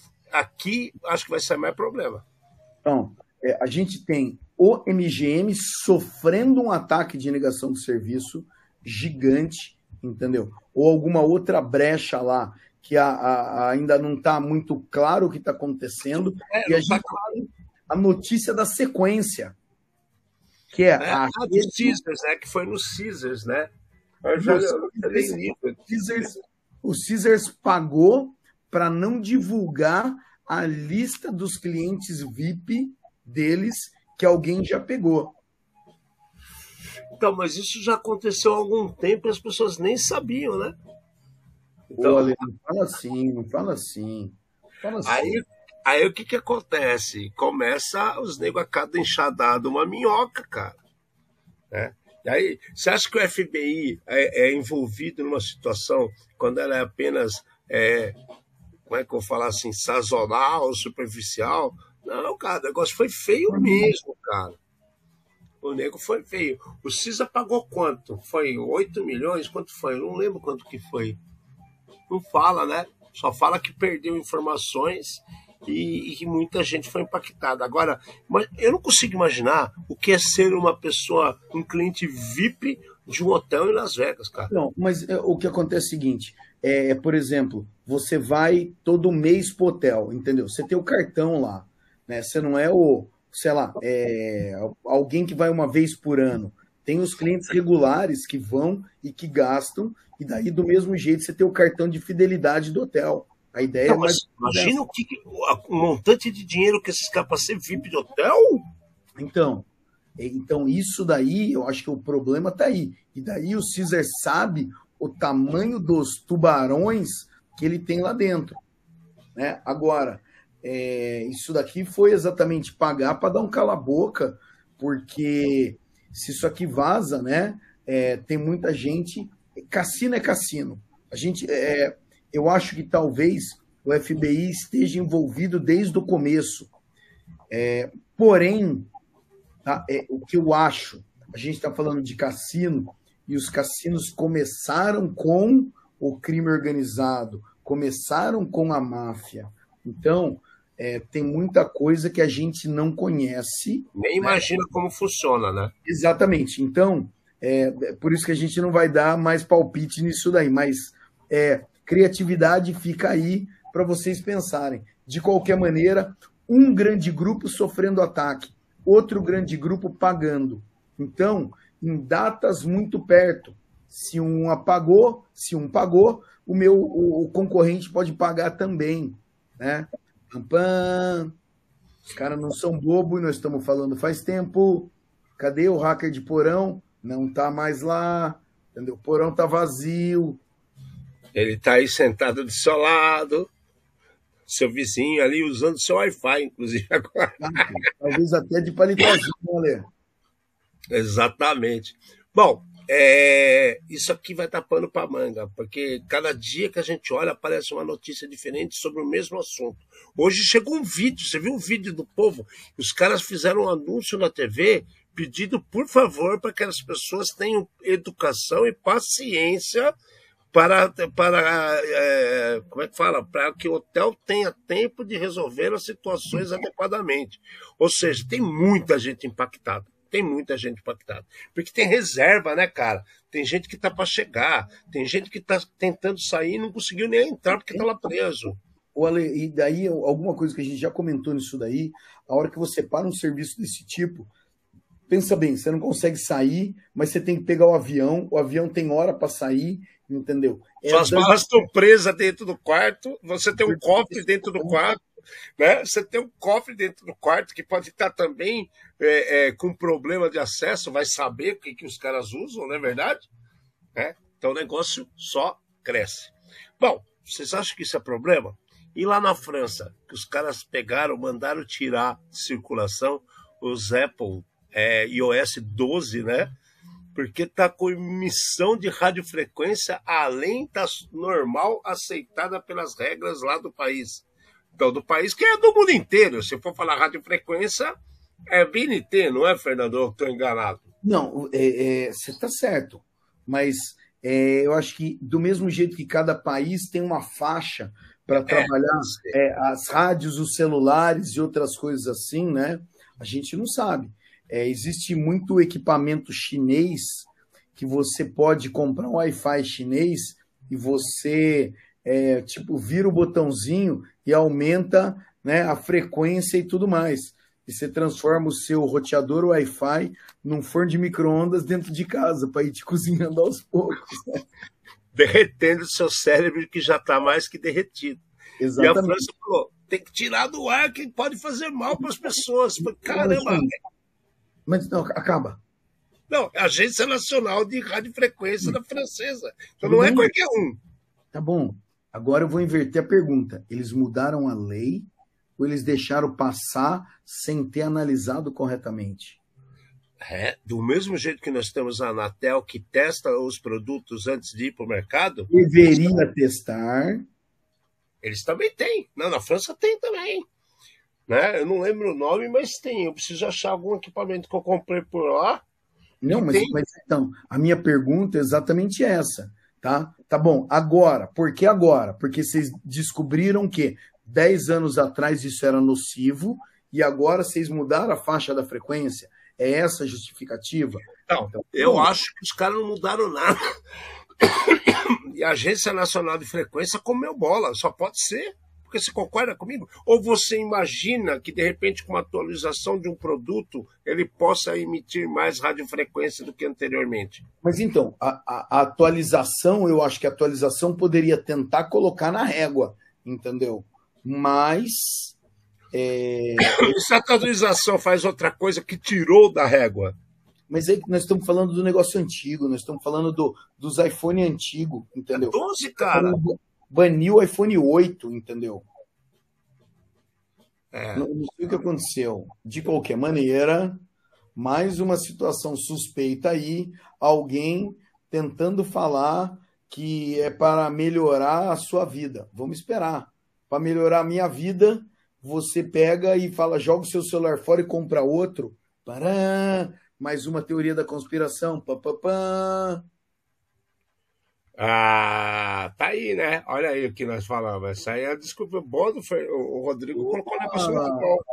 aqui acho que vai ser mais problema. Então, é, a gente tem o M G M sofrendo um ataque de negação de serviço gigante, entendeu? Ou alguma outra brecha lá que a, a, ainda não está muito claro o que está acontecendo. É, e a gente tá claro. A notícia da sequência, que é, é a... a do Caesars, né? Que foi no Caesars, né? Eu já, eu o, Caesars, o Caesars pagou para não divulgar a lista dos clientes V I P deles que alguém já pegou. Então, mas isso já aconteceu há algum tempo e as pessoas nem sabiam, né? Então, Olha, não fala assim, não fala assim. Fala assim. Aí, aí o que que acontece? Começa os negros a cada enxadada uma minhoca, cara. Né? E aí, você acha que o F B I é, é envolvido numa situação quando ela é apenas, é, como é que eu vou falar assim, sazonal, superficial? Não, cara, o negócio foi feio mesmo, cara. O nego foi feio. O Cisa pagou quanto? Foi oito milhões? Quanto foi? Eu não lembro quanto que foi. Não fala, né? Só fala que perdeu informações e, e que muita gente foi impactada. Agora, mas eu não consigo imaginar o que é ser uma pessoa, um cliente V I P de um hotel em Las Vegas, cara. Não, mas é, o que acontece é o seguinte, é, por exemplo, você vai todo mês pro hotel, entendeu? Você tem o cartão lá. Né? Você não é o, sei lá, é, alguém que vai uma vez por ano. Tem os clientes regulares que vão e que gastam, e daí do mesmo jeito você tem o cartão de fidelidade do hotel. A ideia não, é mais... Imagina o que, o montante de dinheiro que esses caras para ser V I P de hotel? Então, então, isso daí, eu acho que o problema está aí. E daí o Caesar sabe o tamanho dos tubarões que ele tem lá dentro. Né? Agora... É, isso daqui foi exatamente pagar para dar um cala-boca, porque se isso aqui vaza, né? É, tem muita gente. Cassino é cassino. A gente, é, eu acho que talvez o F B I esteja envolvido desde o começo. É, porém, tá, é, o que eu acho, a gente está falando de cassino e os cassinos começaram com o crime organizado, começaram com a máfia. Então, é, tem muita coisa que a gente não conhece. Nem imagina, né? Como funciona, né? Exatamente. Então, é, por isso que a gente não vai dar mais palpite nisso daí, mas é, criatividade fica aí para vocês pensarem. De qualquer maneira, um grande grupo sofrendo ataque, outro grande grupo pagando. Então, em datas muito perto, Se um apagou, se um pagou, o meu o, o concorrente pode pagar também, né? Pam, pam. Os caras não são bobo e nós estamos falando faz tempo. Cadê o hacker de porão? Não tá mais lá, entendeu? O porão tá vazio. Ele tá aí sentado do seu lado, seu vizinho ali usando seu Wi-Fi, inclusive agora. Talvez até de palitozinho, né, Lê? Exatamente. Bom, é, isso aqui vai dar pano para manga, porque cada dia que a gente olha aparece uma notícia diferente sobre o mesmo assunto. Hoje chegou um vídeo, você viu um vídeo do povo? Os caras fizeram um anúncio na T V pedindo, por favor, para que as pessoas tenham educação e paciência para, para é, como é que fala? Para que o hotel tenha tempo de resolver as situações adequadamente. Ou seja, tem muita gente impactada. Tem muita gente impactada. Porque tem reserva, né, cara? Tem gente que tá para chegar, tem gente que tá tentando sair e não conseguiu nem entrar porque tá lá preso. O Ale, e daí, alguma coisa que a gente já comentou nisso daí, a hora que você para um serviço desse tipo, pensa bem, você não consegue sair, mas você tem que pegar o avião, o avião tem hora para sair, entendeu? É Suas dan- malas estão presas dentro do quarto, você tem um cofre dentro do quarto, né? Você tem um cofre dentro do quarto que pode estar também é, é, com problema de acesso, vai saber o que, que os caras usam, não é verdade? Né? Então o negócio só cresce. Bom, vocês acham que isso é problema? E lá na França, que os caras pegaram, mandaram tirar de circulação os Apple é, iOS doze, né? Porque está com emissão de radiofrequência além da normal aceitada pelas regras lá do país. Então, do país que é do mundo inteiro. Se for falar radiofrequência, é B N T, não é, Fernando? Eu estou enganado. Não, é, é, você está certo, mas é, eu acho que do mesmo jeito que cada país tem uma faixa para trabalhar é, as rádios, os celulares e outras coisas assim, né? A gente não sabe. É, existe muito equipamento chinês que você pode comprar um Wi-Fi chinês e você é, tipo vira o botãozinho e aumenta, né, a frequência e tudo mais. E você transforma o seu roteador Wi-Fi num forno de micro-ondas dentro de casa para ir te cozinhando aos poucos. Né? Derretendo o seu cérebro que já está mais que derretido. Exatamente. E a França falou, tem que tirar do ar que pode fazer mal para as pessoas. Caramba! Mas não, acaba. Não, é a Agência Nacional de Radiofrequência da Francesa. Então não é qualquer um. Tá bom. Agora eu vou inverter a pergunta. Eles mudaram a lei ou eles deixaram passar sem ter analisado corretamente? É, do mesmo jeito que nós temos a Anatel, que testa os produtos antes de ir para o mercado. Deveria eles testar. Eles também têm. Não, na França tem também. Né? Eu não lembro o nome, mas tem. Eu preciso achar algum equipamento que eu comprei por lá. Não, mas, mas então, a minha pergunta é exatamente essa, tá? Tá bom, agora, por que agora? Porque vocês descobriram que dez anos atrás isso era nocivo e agora vocês mudaram a faixa da frequência? É essa a justificativa? Não, então, eu bom, acho que os caras não mudaram nada. E a Agência Nacional de Frequência comeu bola, só pode ser. Porque você concorda comigo? Ou você imagina que, de repente, com uma atualização de um produto, ele possa emitir mais radiofrequência do que anteriormente? Mas então, a, a, a atualização, eu acho que a atualização poderia tentar colocar na régua, entendeu? Mas... É... E se a atualização faz outra coisa que tirou da régua? Mas aí nós estamos falando do negócio antigo, nós estamos falando do, dos iPhone antigo, entendeu? doze, cara! Baniu o iPhone oito, entendeu? É. Não, não sei o que aconteceu. De qualquer maneira, mais uma situação suspeita aí, alguém tentando falar que é para melhorar a sua vida. Vamos esperar. Para melhorar a minha vida, você pega e fala, joga o seu celular fora e compra outro. Pará, mais uma teoria da conspiração. Pá, pá, pá. Ah, tá aí, né? Olha aí o que nós falamos. Essa aí é a desculpa boa do Fer... O Rodrigo Opa. colocou na pessoa muito bom.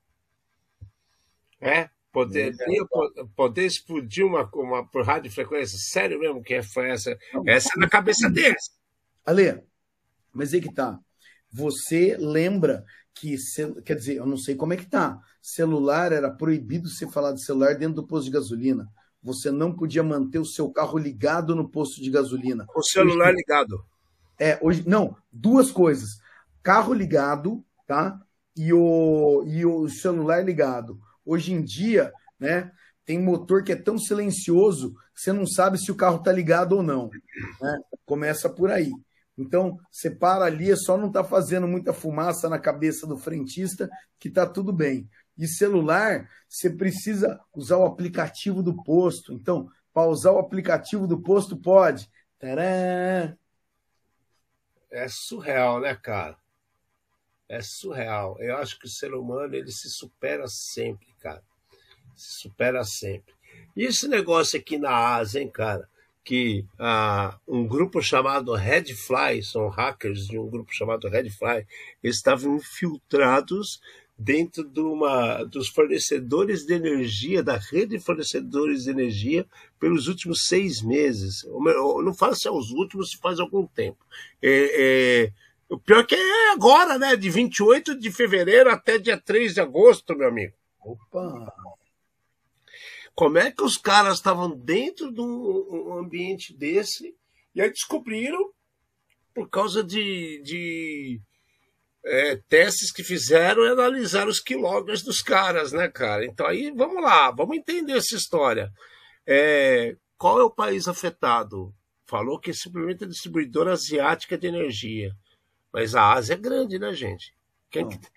É? Poder, poder explodir uma, uma por radiofrequência? Sério mesmo que foi essa? Essa é na cabeça deles. Ale, mas aí que tá. Você lembra que, quer dizer, eu não sei como é que tá. Celular era proibido você falar de celular dentro do posto de gasolina. você não podia manter o seu carro ligado no posto de gasolina. O celular hoje, ligado. É, hoje, não, duas coisas. Carro ligado, tá? E o, e o celular ligado. Hoje em dia, né, tem motor que é tão silencioso que você não sabe se o carro está ligado ou não. Né? Começa por aí. Então, você para ali, é só não estar tá fazendo muita fumaça na cabeça do frentista, que está tudo bem. E celular, você precisa usar o aplicativo do posto. Então, para usar o aplicativo do posto, pode. Tcharam! É surreal, né, cara? É surreal. Eu acho que o ser humano, ele se supera sempre, cara. Se supera sempre. E esse negócio aqui na Ásia, hein, cara? Que ah, um grupo chamado Redfly, são hackers de um grupo chamado Redfly, eles estavam infiltrados dentro de uma, dos fornecedores de energia, da rede de fornecedores de energia, pelos últimos seis meses. Não falo se é os últimos, se faz algum tempo. É, é, o pior que é agora, né? De vinte e oito de fevereiro até dia três de agosto, meu amigo. Opa! Como é que os caras estavam dentro de um ambiente desse e aí descobriram, por causa de, de é, testes que fizeram, e analisaram os keyloggers dos caras, né, cara? Então aí, vamos lá, vamos entender essa história. É, qual é o país afetado? Falou que é simplesmente a distribuidora asiática de energia. Mas a Ásia é grande, né, gente? Quem que...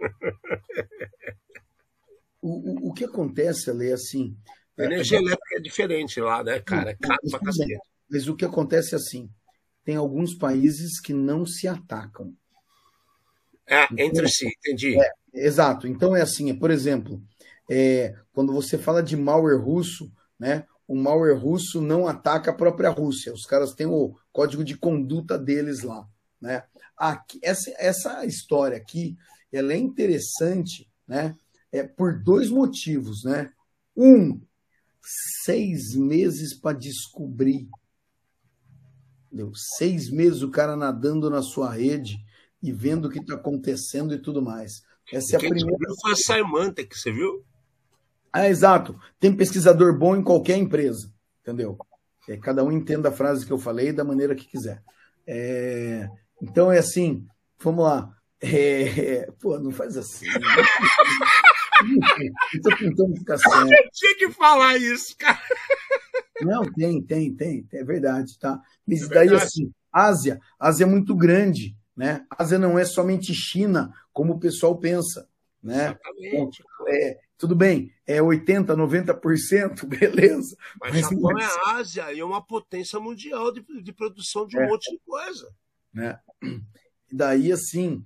o, o, o que acontece, Ale, é assim... A energia é, elétrica é diferente lá, né, cara? É caro pra cacete. Mas o que acontece é assim, tem alguns países que não se atacam. É, então, entre si, entendi. É, exato. Então é assim, por exemplo, é, quando você fala de malware russo, né, o malware russo não ataca a própria Rússia. Os caras têm o código de conduta deles lá, né? Aqui, essa, essa história aqui, ela é interessante, né? É, por dois motivos, né? Um, seis meses para descobrir. Entendeu? Seis meses o cara nadando na sua rede e vendo o que está acontecendo e tudo mais. Essa é a primeira. Foi a Symantec, você viu? Ah, exato. Tem pesquisador bom em qualquer empresa, entendeu? É, cada um entenda a frase que eu falei da maneira que quiser. É, então é assim, vamos lá. É, pô, não faz assim. Né? Eu tô tentando ficar sério. Eu tinha que falar isso, cara. Não, tem, tem, tem. É verdade, tá? Mas daí, é assim, Ásia, Ásia é muito grande, né? Ásia não é somente China, como o pessoal pensa, né? Exatamente. É, tudo bem, é oitenta, noventa por cento, beleza. Mas, Mas Japão é a Ásia e é uma potência mundial de, de produção de um é. monte de coisa. Né? E daí, assim,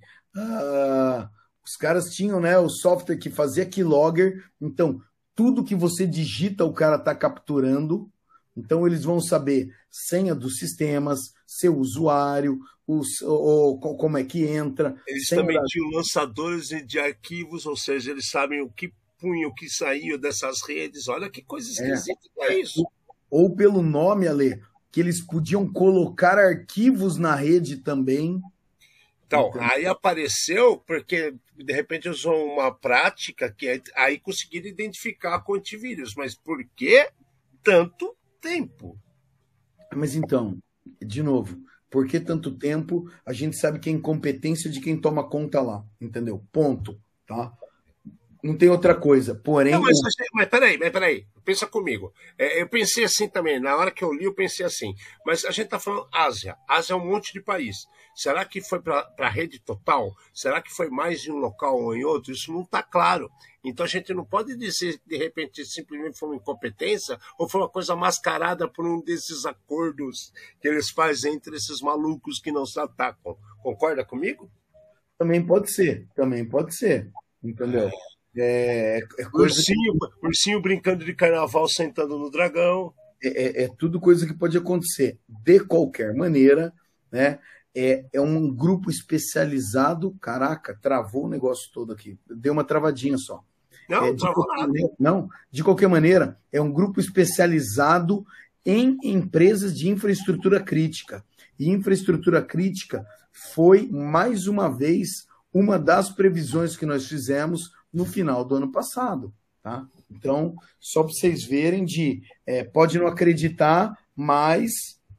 uh, os caras tinham, né, o software que fazia keylogger, então tudo que você digita o cara está capturando, então eles vão saber senha dos sistemas, seu usuário, os, o, o, como é que entra. Eles também da... tinham lançadores de arquivos, ou seja, eles sabem o que punha, o que saiu dessas redes. Olha que coisa esquisita é, é isso. Ou, ou pelo nome, Ale, que eles podiam colocar arquivos na rede também. Então, Entendi. Aí apareceu porque, de repente, usou uma prática que aí conseguiram identificar com antivírus. Mas por que tanto tempo? Mas então, de novo, por que tanto tempo? A gente sabe que é incompetência de quem toma conta lá, entendeu? Ponto, tá? Não tem outra coisa, porém... Não, mas, mas peraí, mas peraí, pensa comigo. É, eu pensei assim também, na hora que eu li eu pensei assim, mas a gente está falando Ásia, Ásia é um monte de país. Será que foi para a rede total? Será que foi mais em um local ou em outro? Isso não está claro. Então a gente não pode dizer, de repente, simplesmente foi uma incompetência ou foi uma coisa mascarada por um desses acordos que eles fazem entre esses malucos que não se atacam. Concorda comigo? Também pode ser, também pode ser, entendeu? É, é coisa ursinho, que... ursinho brincando de carnaval sentando no dragão. É, é, é tudo coisa que pode acontecer. De qualquer maneira, né? É, é um grupo especializado. Caraca, travou o negócio todo aqui. Deu uma travadinha só. Não, é, de travou nada. Maneira, não, de qualquer maneira, é um grupo especializado em empresas de infraestrutura crítica. E infraestrutura crítica foi, mais uma vez, uma das previsões que nós fizemos no final do ano passado, tá? Então, só para vocês verem de, é, pode não acreditar, mas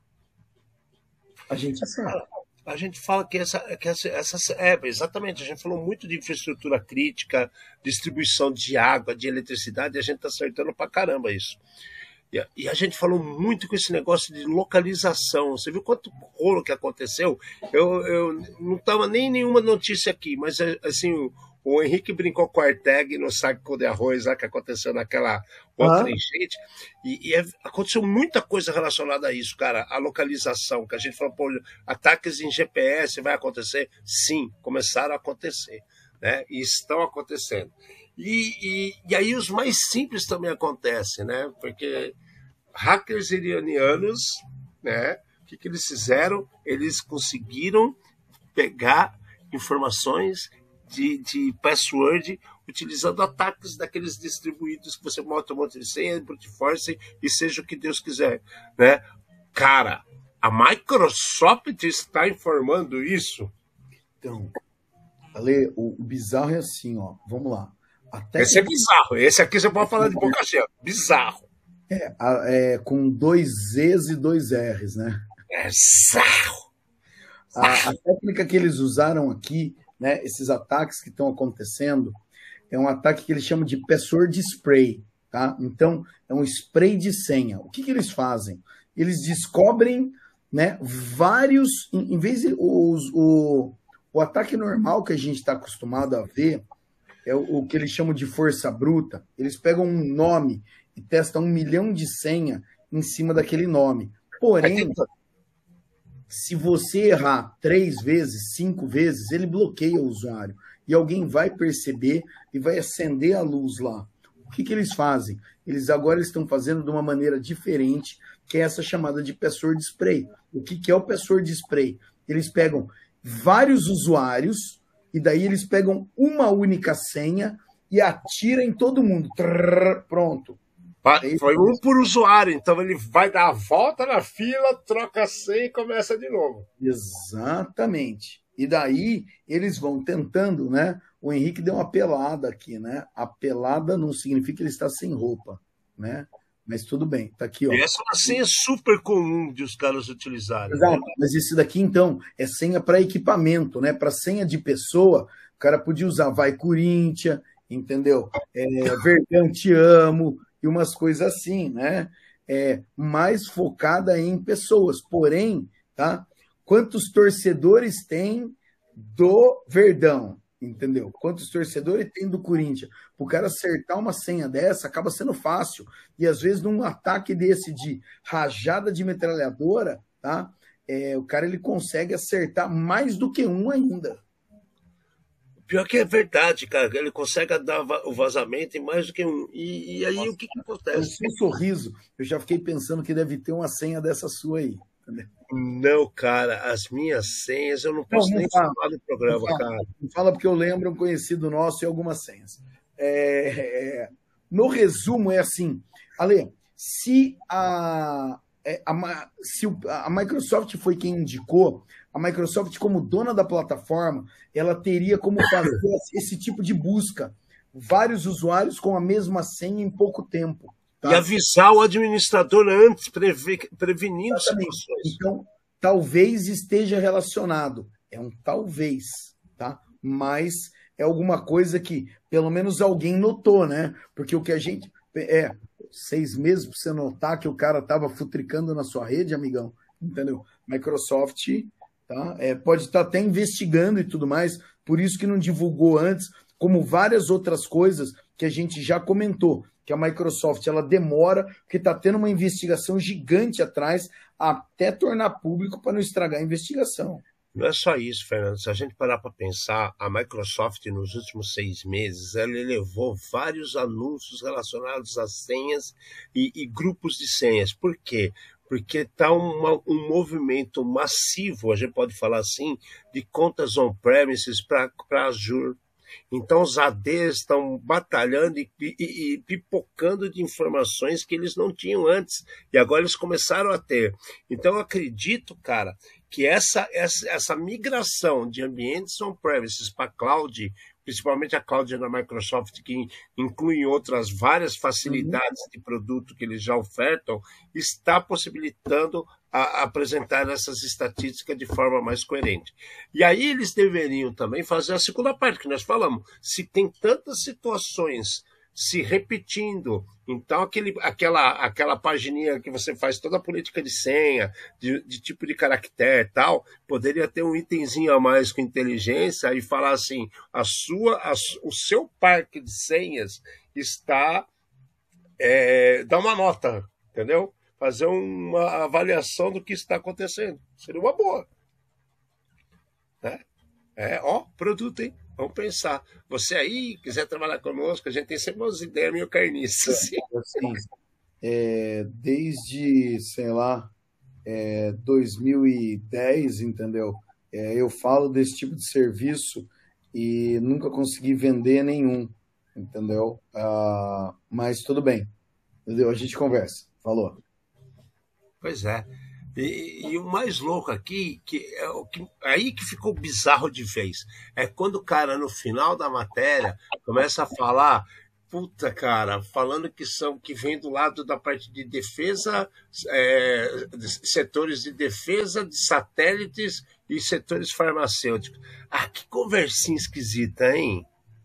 a gente acerta. A gente fala que essa, que essa, essa é, exatamente, a gente falou muito de infraestrutura crítica, distribuição de água, de eletricidade, e a gente está acertando pra caramba isso. E a, e a gente falou muito com esse negócio de localização. Você viu quanto rolo que aconteceu? Eu, eu não estava nem nenhuma notícia aqui, mas assim, o, o Henrique brincou com o Arteg no saco de arroz lá que aconteceu naquela outra Ah. enchente. E, e é- aconteceu muita coisa relacionada a isso, cara. A localização, que a gente falou, pô, ataques em G P S vai acontecer? Sim, começaram a acontecer, né? E estão acontecendo. E, e, e aí os mais simples também acontecem, né? Porque hackers iranianos, né? O que, que eles fizeram? Eles conseguiram pegar informações de, de password utilizando ataques daqueles distribuídos que você bota um monte de senha, brute force e seja o que Deus quiser, né? Cara, a Microsoft está informando isso. Então, Ale, o, o bizarro é assim, ó. Vamos lá. Até Esse é bizarro. Esse aqui você pode falar de boca cheia. Bizarro. é, a- é, com dois Z's e dois R's, né? É bizarro. A, a técnica que eles usaram aqui, né, esses ataques que estão acontecendo, é um ataque que eles chamam de password spray, tá? Então, é um spray de senha. O que, que eles fazem? Eles descobrem, né, vários, em, em vez de os, o, o ataque normal que a gente está acostumado a ver, é o, o que eles chamam de força bruta. Eles pegam um nome e testam um milhão de senha em cima daquele nome. Porém, se você errar três vezes, cinco vezes, ele bloqueia o usuário. E alguém vai perceber e vai acender a luz lá. O que, que eles fazem? Eles agora estão fazendo de uma maneira diferente, que é essa chamada de password spray. O que, que é o password spray? Eles pegam vários usuários e daí eles pegam uma única senha e atiram em todo mundo. Trrr, pronto. Foi um por usuário, então ele vai dar a volta na fila, troca a senha e começa de novo. Exatamente. E daí eles vão tentando, né? O Henrique deu uma pelada aqui, né? A pelada não significa que ele está sem roupa, né? Mas tudo bem, tá aqui, ó. E essa é uma senha super comum de os caras utilizarem. Exato. Né? Mas esse daqui, então, é senha para equipamento, né? Para senha de pessoa, o cara podia usar Vai Corinthians, entendeu? É, Verdão, te amo, e umas coisas assim, né? É, mais focada em pessoas. Porém, tá? Quantos torcedores tem do Verdão, entendeu? Quantos torcedores tem do Corinthians? O cara acertar uma senha dessa acaba sendo fácil. E às vezes num ataque desse de rajada de metralhadora, tá? É, o cara ele consegue acertar mais do que um ainda. Pior que é verdade, cara. Ele consegue dar o vazamento em mais do que um. E, e aí Nossa, o que, que acontece? Um sorriso. Eu já fiquei pensando que deve ter uma senha dessa sua aí. Entendeu? Não, cara, as minhas senhas eu não posso não, não nem fala, falar no programa, não fala, cara. Não fala porque eu lembro um conhecido nosso e algumas senhas. É, é, no resumo, é assim, Ale, se a, a, se a Microsoft foi quem indicou, a Microsoft, como dona da plataforma, ela teria como fazer esse tipo de busca. Vários usuários com a mesma senha em pouco tempo. Tá? E avisar o administrador antes, preve, prevenindo Exatamente. situações. Então, talvez esteja relacionado. É um talvez, tá? Mas é alguma coisa que pelo menos alguém notou, né? Porque o que a gente... É, seis meses para você notar que o cara estava futricando na sua rede, amigão, entendeu? Microsoft... Tá? É, pode estar até investigando e tudo mais, por isso que não divulgou antes, como várias outras coisas que a gente já comentou, que a Microsoft ela demora, porque está tendo uma investigação gigante atrás, até tornar público para não estragar a investigação. Não é só isso, Fernando. Se a gente parar para pensar, a Microsoft nos últimos seis meses, ela elevou vários anúncios relacionados a senhas e, e grupos de senhas. Por quê? Porque está um movimento massivo, a gente pode falar assim, de contas on-premises para Azure. Então, os A Ds estão batalhando e, e, e pipocando de informações que eles não tinham antes. E agora eles começaram a ter. Então, eu acredito, cara, que essa, essa, essa migração de ambientes on-premises para cloud principalmente a cloud da Microsoft, que inclui outras várias facilidades uhum. de produto que eles já ofertam, está possibilitando a, a apresentar essas estatísticas de forma mais coerente. E aí eles deveriam também fazer a segunda parte que nós falamos. Se tem tantas situações se repetindo, então aquele, aquela, aquela pagininha que você faz toda a política de senha, de, de tipo de caractere e tal, poderia ter um itemzinho a mais com inteligência e falar assim, a sua, a, o seu parque de senhas está, é, dá uma nota, entendeu? Fazer uma avaliação do que está acontecendo. Seria uma boa. Né? É, ó, produto, hein? Vamos pensar. Você aí, quiser trabalhar conosco, a gente tem sempre umas ideias meio carniças. É, assim, é, desde, sei lá, é, dois mil e dez, entendeu? É, eu falo desse tipo de serviço e nunca consegui vender nenhum, entendeu? Ah, mas tudo bem, entendeu? A gente conversa. Falou. Pois é. E, e o mais louco aqui, que é o que, aí que ficou bizarro de vez, é quando o cara, no final da matéria, começa a falar, puta, cara, falando que são que vem do lado da parte de defesa, é, setores de defesa, de satélites e setores farmacêuticos. Ah, que conversinha esquisita, hein?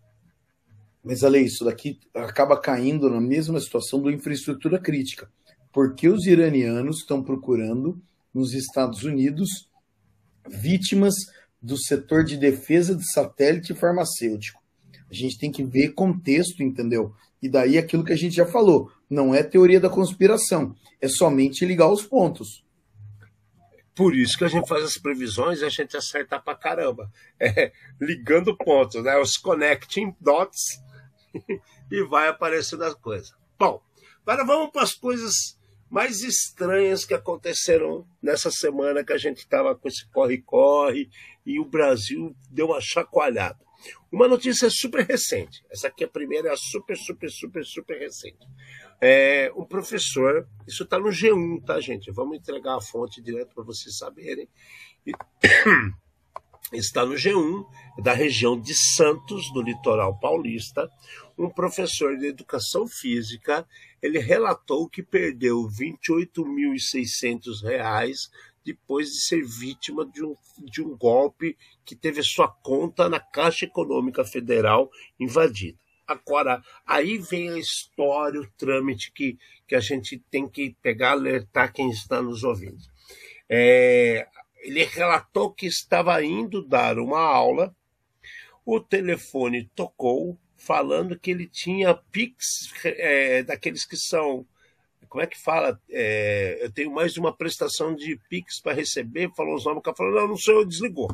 Mas, Ale, isso daqui acaba caindo na mesma situação do infraestrutura crítica. Porque os iranianos estão procurando, nos Estados Unidos, vítimas do setor de defesa de satélite farmacêutico. A gente tem que ver contexto, entendeu? E daí aquilo que a gente já falou, não é teoria da conspiração, é somente ligar os pontos. Por isso que a gente faz as previsões e a gente acerta pra caramba. É, ligando pontos, né? Os connecting dots e vai aparecendo as coisas. Bom, agora vamos para as coisas mais estranhas que aconteceram nessa semana que a gente estava com esse corre-corre e o Brasil deu uma chacoalhada. Uma notícia super recente. Essa aqui, a primeira, é super, super, super, super recente. É, um professor, isso está no G um, tá, gente? Vamos entregar a fonte direto para vocês saberem. E, está no G um, da região de Santos, do litoral paulista. Um professor de educação física, ele relatou que perdeu vinte e oito mil e seiscentos reais depois de ser vítima de um, de um golpe que teve sua conta na Caixa Econômica Federal invadida. Agora, aí vem a história, o trâmite que, que a gente tem que pegar, alertar quem está nos ouvindo. É, ele relatou que estava indo dar uma aula, o telefone tocou, falando que ele tinha Pix, é, daqueles que são, como é que fala? É, eu tenho mais de uma prestação de Pix para receber, falou os nomes, o cara falou, não, não sei, eu desligou.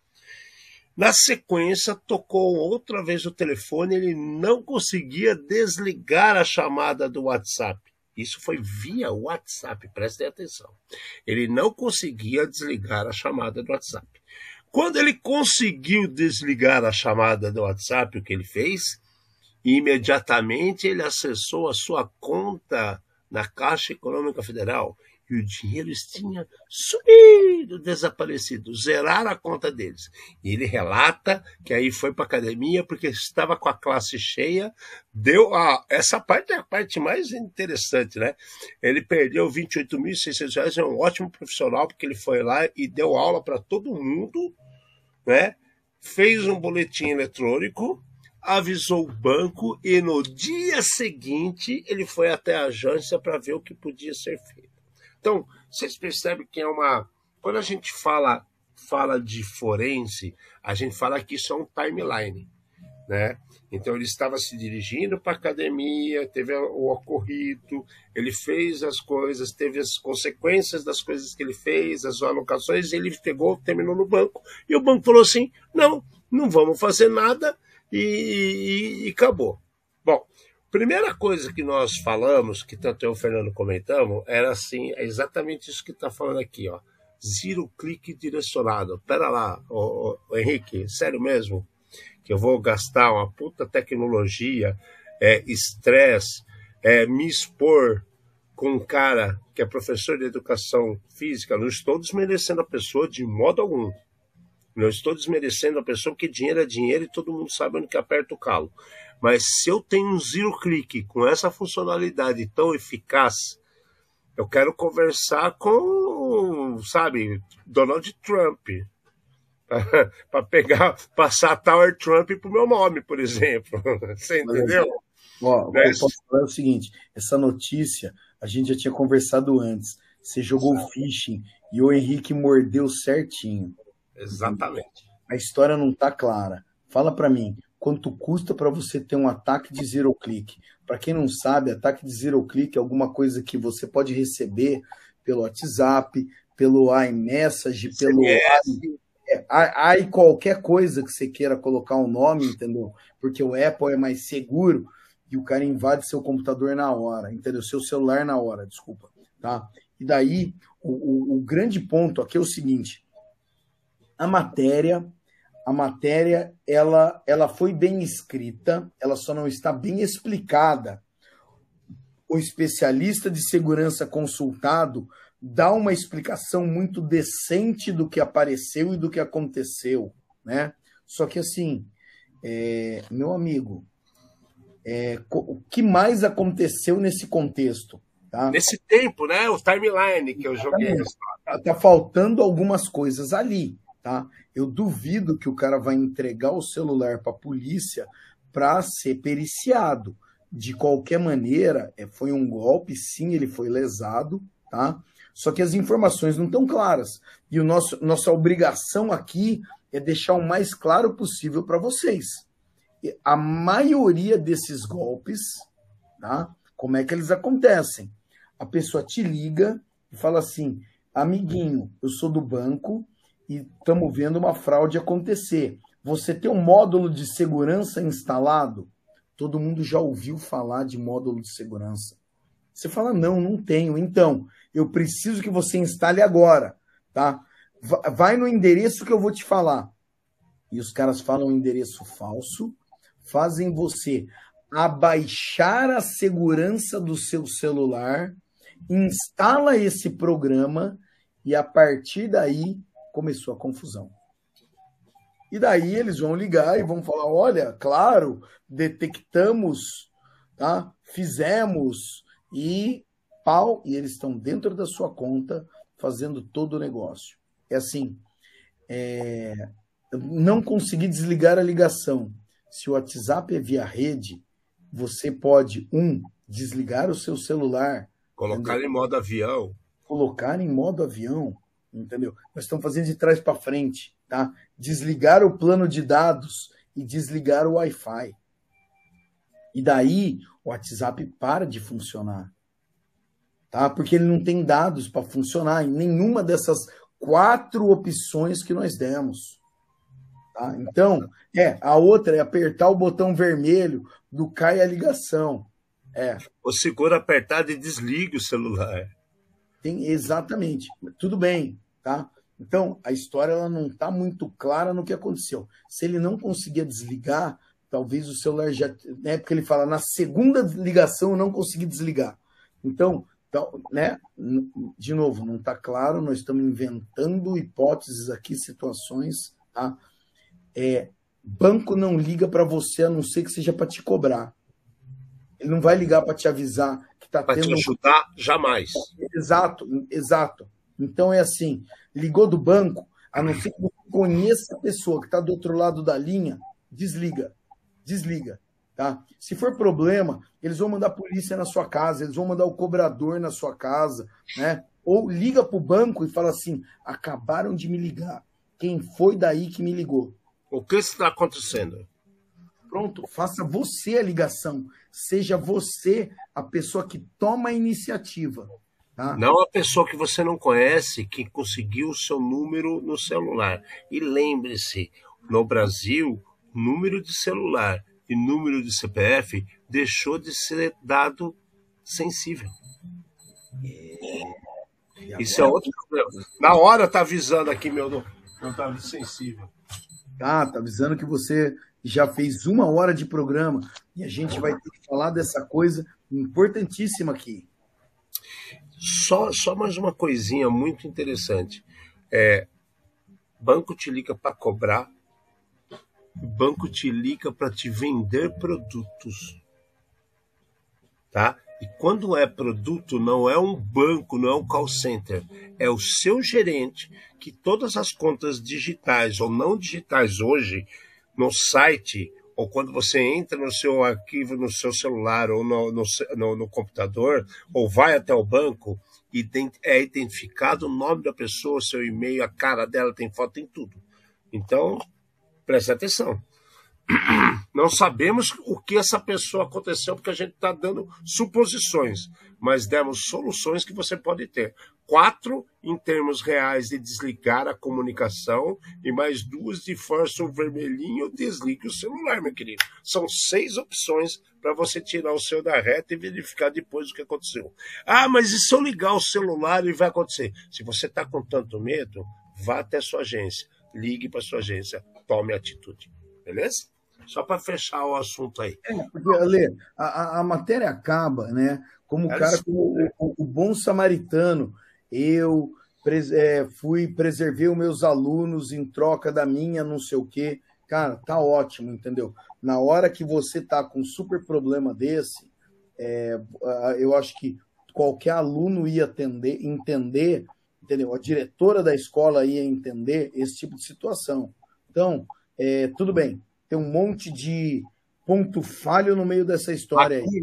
Na sequência, tocou outra vez o telefone, ele não conseguia desligar a chamada do WhatsApp. Isso foi via WhatsApp, prestem atenção. Ele não conseguia desligar a chamada do WhatsApp. Quando ele conseguiu desligar a chamada do WhatsApp, o que ele fez? Imediatamente ele acessou a sua conta na Caixa Econômica Federal e o dinheiro tinha sumido, desaparecido, zeraram a conta deles. E ele relata que aí foi para a academia porque estava com a classe cheia, deu a, essa parte é a parte mais interessante, né? Ele perdeu vinte e oito mil e seiscentos reais, é um ótimo profissional porque ele foi lá e deu aula para todo mundo, né? Fez um boletim eletrônico, avisou o banco e no dia seguinte ele foi até a agência para ver o que podia ser feito. Então, vocês percebem que é uma... Quando a gente fala, fala de forense, a gente fala que isso é um timeline, né? Então, ele estava se dirigindo para a academia, teve o ocorrido, ele fez as coisas, teve as consequências das coisas que ele fez, as alocações, ele pegou, terminou no banco, e o banco falou assim, não, não vamos fazer nada, e, e, e acabou. Bom, primeira coisa que nós falamos, que tanto eu e o Fernando comentamos, era assim, é exatamente isso que está falando aqui, ó. Zero clique direcionado. Pera lá, ô, ô, Henrique, sério mesmo? Que eu vou gastar uma puta tecnologia, estresse, é, é, me expor com um cara que é professor de educação física, não estou desmerecendo a pessoa de modo algum. Não estou desmerecendo a pessoa, porque dinheiro é dinheiro e todo mundo sabe onde que aperta o calo. Mas se eu tenho um zero click com essa funcionalidade tão eficaz, eu quero conversar com, sabe, Donald Trump. Para pegar, passar Tower Trump pro meu nome, por exemplo. Você entendeu? Ó, é, eu posso falar o seguinte, essa notícia a gente já tinha conversado antes. Você jogou o phishing e o Henrique mordeu certinho. Exatamente. A história não está clara. Fala para mim, quanto custa para você ter um ataque de zero click? Para quem não sabe, ataque de zero click é alguma coisa que você pode receber pelo WhatsApp, pelo iMessage, pelo é, aí qualquer coisa que você queira colocar um nome, entendeu? Porque o Apple é mais seguro e o cara invade seu computador na hora, entendeu? Seu celular na hora, desculpa, tá? E daí, o, o, o grande ponto aqui é o seguinte, a matéria, a matéria, ela, ela foi bem escrita, ela só não está bem explicada. O especialista de segurança consultado dá uma explicação muito decente do que apareceu e do que aconteceu, né? Só que assim, é, meu amigo, é, o que mais aconteceu nesse contexto? Tá? Nesse tempo, né? O timeline que eu joguei. Tá, tá faltando algumas coisas ali, tá? Eu duvido que o cara vai entregar o celular para a polícia para ser periciado. De qualquer maneira, foi um golpe, sim, ele foi lesado, tá? Só que as informações não estão claras. E o nosso, nossa obrigação aqui é deixar o mais claro possível para vocês. A maioria desses golpes, tá? Como é que eles acontecem? A pessoa te liga e fala assim, amiguinho, eu sou do banco e estamos vendo uma fraude acontecer. Você tem um módulo de segurança instalado? Todo mundo já ouviu falar de módulo de segurança. Você fala, não, não tenho. Então, eu preciso que você instale agora, tá? Vai no endereço que eu vou te falar. E os caras falam um endereço falso, fazem você abaixar a segurança do seu celular, instala esse programa e a partir daí começou a confusão. E daí eles vão ligar e vão falar, olha, claro, detectamos, tá? Fizemos e pau, e eles estão dentro da sua conta fazendo todo o negócio. É assim, é, não consegui desligar a ligação. Se o WhatsApp é via rede, você pode, um, desligar o seu celular. Colocar entendeu? Em modo avião. Colocar em modo avião, entendeu? Nós estamos fazendo de trás para frente, tá? Desligar o plano de dados e desligar o Wi-Fi. E daí o WhatsApp para de funcionar, tá? Porque ele não tem dados para funcionar em nenhuma dessas quatro opções que nós demos. Tá? Então, é, a outra é apertar o botão vermelho do cai a ligação. É. Ou segura apertado e desliga o celular. Tem, exatamente. Tudo bem, tá? Então, a história ela não está muito clara no que aconteceu. Se ele não conseguia desligar, talvez o celular já... Né, porque ele fala, na segunda ligação eu não consegui desligar. Então, então né, de novo, não está claro, nós estamos inventando hipóteses aqui, situações, tá? É, banco não liga para você, a não ser que seja para te cobrar. Ele não vai ligar para te avisar que está tendo... Para te ajudar, jamais. Exato, exato. Então é assim, ligou do banco, a não ser que você conheça a pessoa que está do outro lado da linha, desliga, desliga, tá? Se for problema, eles vão mandar a polícia na sua casa, eles vão mandar o cobrador na sua casa, né? Ou liga para o banco e fala assim, acabaram de me ligar, quem foi daí que me ligou? O que está acontecendo? Pronto, faça você a ligação, seja você a pessoa que toma a iniciativa. Tá? Não a pessoa que você não conhece, que conseguiu o seu número no celular. E lembre-se, no Brasil, número de celular e número de C P F deixou de ser dado sensível. É. Isso é outro problema. Na hora tá avisando aqui, meu, meu dado sensível. Tá, tá avisando que você já fez uma hora de programa e a gente vai ter que falar dessa coisa importantíssima aqui. Só, só mais uma coisinha muito interessante. É, banco te liga para cobrar, o banco te liga para te vender produtos, tá? E quando é produto, não é um banco, não é um call center, é o seu gerente que todas as contas digitais ou não digitais hoje no site, ou quando você entra no seu arquivo, no seu celular ou no, no, no, no computador, ou vai até o banco, é identificado o nome da pessoa, seu e-mail, a cara dela, tem foto, tem tudo. Então, preste atenção. Não sabemos o que essa pessoa aconteceu, porque a gente está dando suposições, mas demos soluções que você pode ter. Quatro em termos reais de desligar a comunicação e mais duas de força o vermelhinho, desligue o celular, meu querido. São seis opções para você tirar o seu da reta e verificar depois o que aconteceu. Ah, mas e se eu ligar o celular e vai acontecer? Se você está com tanto medo, vá até a sua agência, ligue para a sua agência, tome atitude. Beleza? Só para fechar o assunto aí. É, porque, Ale, a, a, a matéria acaba, né? Como o cara, como o, o, o bom samaritano. Eu é, fui, preservei os meus alunos em troca da minha não sei o quê. Cara, tá ótimo, entendeu? Na hora que você tá com um super problema desse, é, eu acho que qualquer aluno ia atender, entender, entendeu? A diretora da escola ia entender esse tipo de situação. Então, é, tudo bem, tem um monte de ponto falho no meio dessa história aí.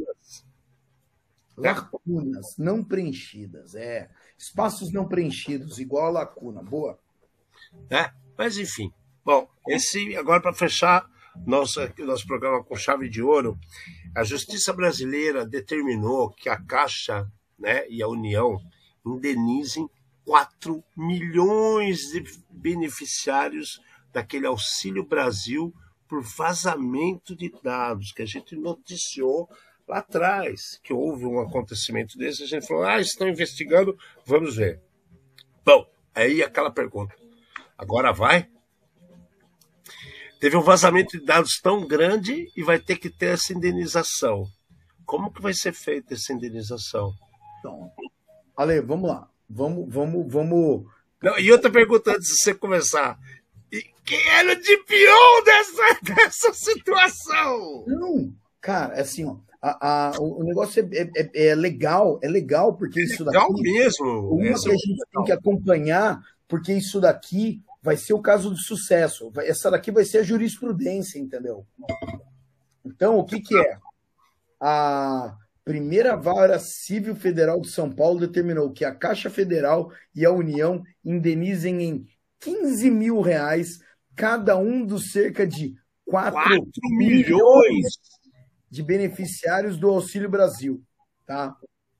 Lacunas não preenchidas, é. Espaços não preenchidos, igual a lacuna. Boa. É, mas enfim. Bom, esse agora para fechar nosso, nosso programa com chave de ouro, a Justiça Brasileira determinou que a Caixa, né, e a União indenizem quatro milhões de beneficiários daquele Auxílio Brasil por vazamento de dados que a gente noticiou lá atrás, que houve um acontecimento desse, a gente falou, ah, estão investigando, vamos ver. Bom, aí aquela pergunta, agora vai? Teve um vazamento de dados tão grande e vai ter que ter essa indenização. Como que vai ser feita essa indenização? Então, Ale, vamos lá, vamos, vamos, vamos... Não, e outra pergunta antes de você começar, e quem era o D P O dessa, dessa situação? Não, cara, é assim, ó, A, a, o negócio é, é, é legal, é legal, porque é isso legal daqui... mesmo. Uma que a gente tem que acompanhar, porque isso daqui vai ser o caso de sucesso. Essa daqui vai ser a jurisprudência, entendeu? Então, o que que é? A primeira vara civil federal de São Paulo determinou que a Caixa Federal e a União indenizem em quinze mil reais cada um dos cerca de quatro milhões de beneficiários do Auxílio Brasil, tá?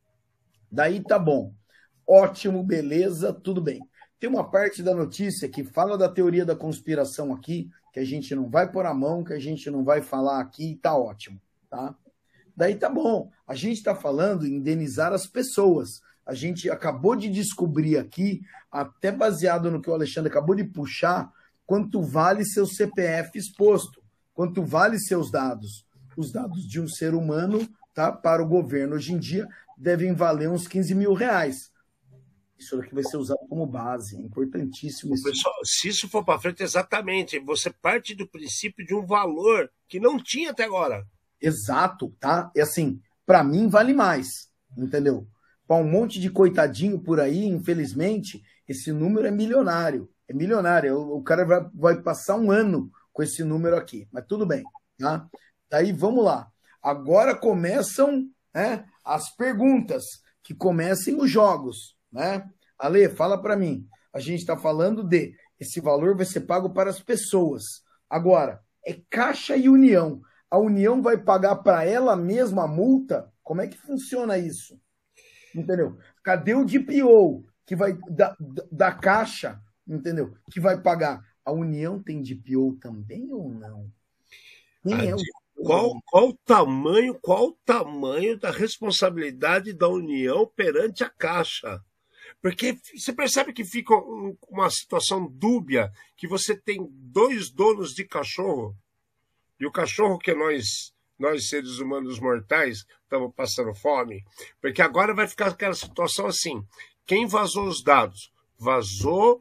Daí tá bom. Ótimo, beleza, tudo bem. Tem uma parte da notícia que fala da teoria da conspiração aqui, que a gente não vai pôr a mão, que a gente não vai falar aqui, tá ótimo, tá? Daí tá bom. A gente tá falando em indenizar as pessoas. A gente acabou de descobrir aqui, até baseado no que o Alexandre acabou de puxar, quanto vale seu C P F exposto, quanto vale seus dados. Os dados de um ser humano, tá, para o governo hoje em dia devem valer uns quinze mil reais. Isso aqui vai ser usado como base, é importantíssimo. Isso. Pessoal, se isso for para frente, exatamente, você parte do princípio de um valor que não tinha até agora. Exato, tá? É assim, para mim vale mais, entendeu? Para um monte de coitadinho por aí, infelizmente, esse número é milionário. É milionário, o, o cara vai, vai passar um ano com esse número aqui, mas tudo bem, tá? Daí, vamos lá. Agora começam, né, as perguntas, que comecem os jogos, né? Ale, fala para mim. A gente está falando de esse valor vai ser pago para as pessoas. Agora, é Caixa e União. A União vai pagar para ela mesma a multa? Como é que funciona isso? Entendeu? Cadê o D P O que vai da, da Caixa, entendeu? Que vai pagar? A União tem D P O também ou não? Quem ah, é o Qual, qual o tamanho, qual o tamanho da responsabilidade da União perante a Caixa? Porque você percebe que fica uma situação dúbia, que você tem dois donos de cachorro, e o cachorro que nós, nós seres humanos mortais, estamos passando fome, porque agora vai ficar aquela situação assim, quem vazou os dados? Vazou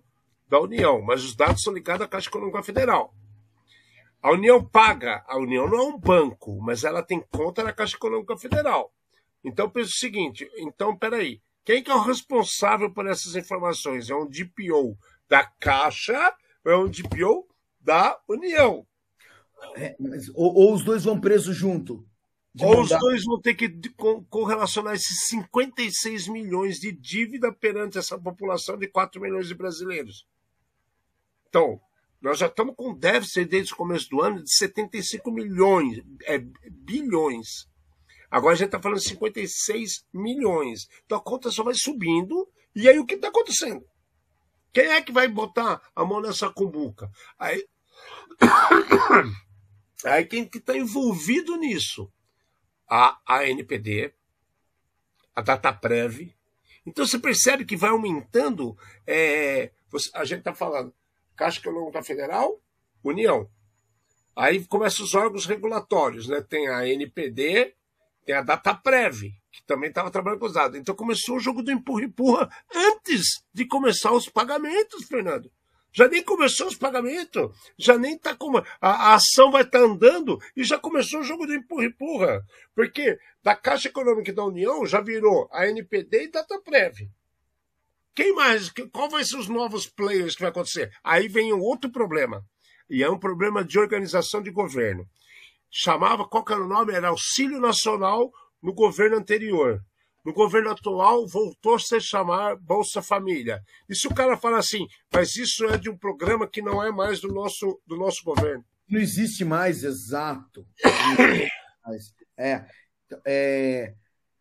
da União, mas os dados são ligados à Caixa Econômica Federal. A União paga, a União não é um banco, mas ela tem conta na Caixa Econômica Federal. Então, pensa o seguinte, então, peraí, quem que é o responsável por essas informações? É um D P O da Caixa ou é um D P O da União? É, mas, ou, ou os dois vão presos junto? Ou os dois vão ter que correlacionar esses cinquenta e seis milhões de dívida perante essa população de quatro milhões de brasileiros. Então, nós já estamos com déficit desde o começo do ano de setenta e cinco milhões, é, bilhões. Agora a gente está falando de cinquenta e seis milhões. Então a conta só vai subindo. E aí o que está acontecendo? Quem é que vai botar a mão nessa cumbuca? Aí, aí quem que está envolvido nisso? A A N P D, a Dataprev. Então você percebe que vai aumentando. É, você, a gente está falando Caixa Econômica Federal, União. Aí começam os órgãos regulatórios, né? Tem a A N P D, tem a Dataprev, que também estava trabalhando com os dados. Então começou o jogo do empurra-empurra antes de começar os pagamentos, Fernando. Já nem começou os pagamentos, já nem está como. A, a ação vai estar tá andando e já começou o jogo do empurra-empurra. Porque da Caixa Econômica da União já virou a A N P D e Dataprev. Quem mais? Qual vai ser os novos players que vai acontecer? Aí vem um outro problema. E é um problema de organização de governo. Chamava, qual que era o nome? Era Auxílio Nacional no governo anterior. No governo atual, voltou a se chamar Bolsa Família. E se o cara fala assim, mas isso é de um programa que não é mais do nosso, do nosso governo? Não existe mais, exato. É, é...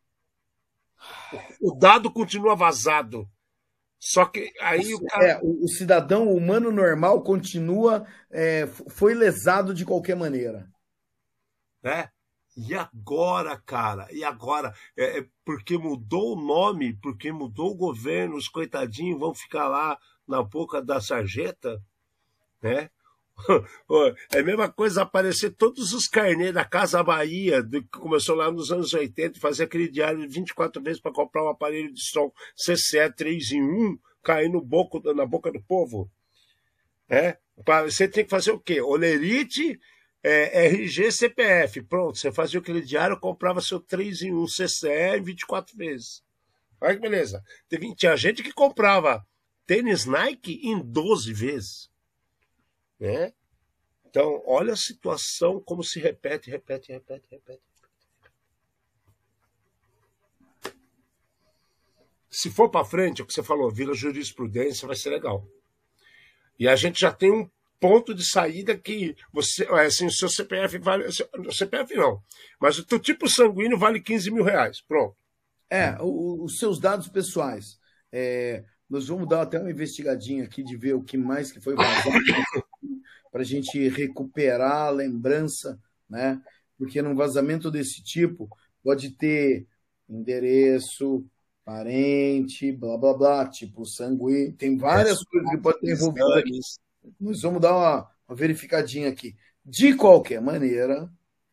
O dado continua vazado. Só que aí o cara... É, o, o cidadão humano normal continua, é, foi lesado de qualquer maneira. É. E agora, cara? E agora? É, porque mudou o nome, porque mudou o governo, os coitadinhos vão ficar lá na boca da sarjeta, né? É a mesma coisa aparecer todos os carnês da Casa Bahia, que começou lá nos anos oitenta, e fazer aquele diário de vinte e quatro vezes para comprar um aparelho de som C C E três em um, cair no boco, na boca do povo. É? Você tem que fazer o quê? Olerite, é, R G, C P F. Pronto, você fazia aquele diário, comprava seu três em um C C E em vinte e quatro vezes. Olha que beleza. Tinha gente que comprava tênis Nike em doze vezes. Né? Então, olha a situação como se repete, repete, repete, repete. Se for para frente, é o que você falou, vira jurisprudência, vai ser legal. E a gente já tem um ponto de saída que você, assim, o seu C P F vale, o C P F não, mas o teu tipo sanguíneo vale quinze mil reais, pronto. É, o, os seus dados pessoais. É, nós vamos dar até uma investigadinha aqui de ver o que mais que foi vazado para a gente recuperar a lembrança, né? Porque num vazamento desse tipo pode ter endereço, parente, blá blá blá, tipo sanguíneo, tem várias coisas que podem ter envolvido aqui. Nós vamos dar uma, uma verificadinha aqui. De qualquer maneira,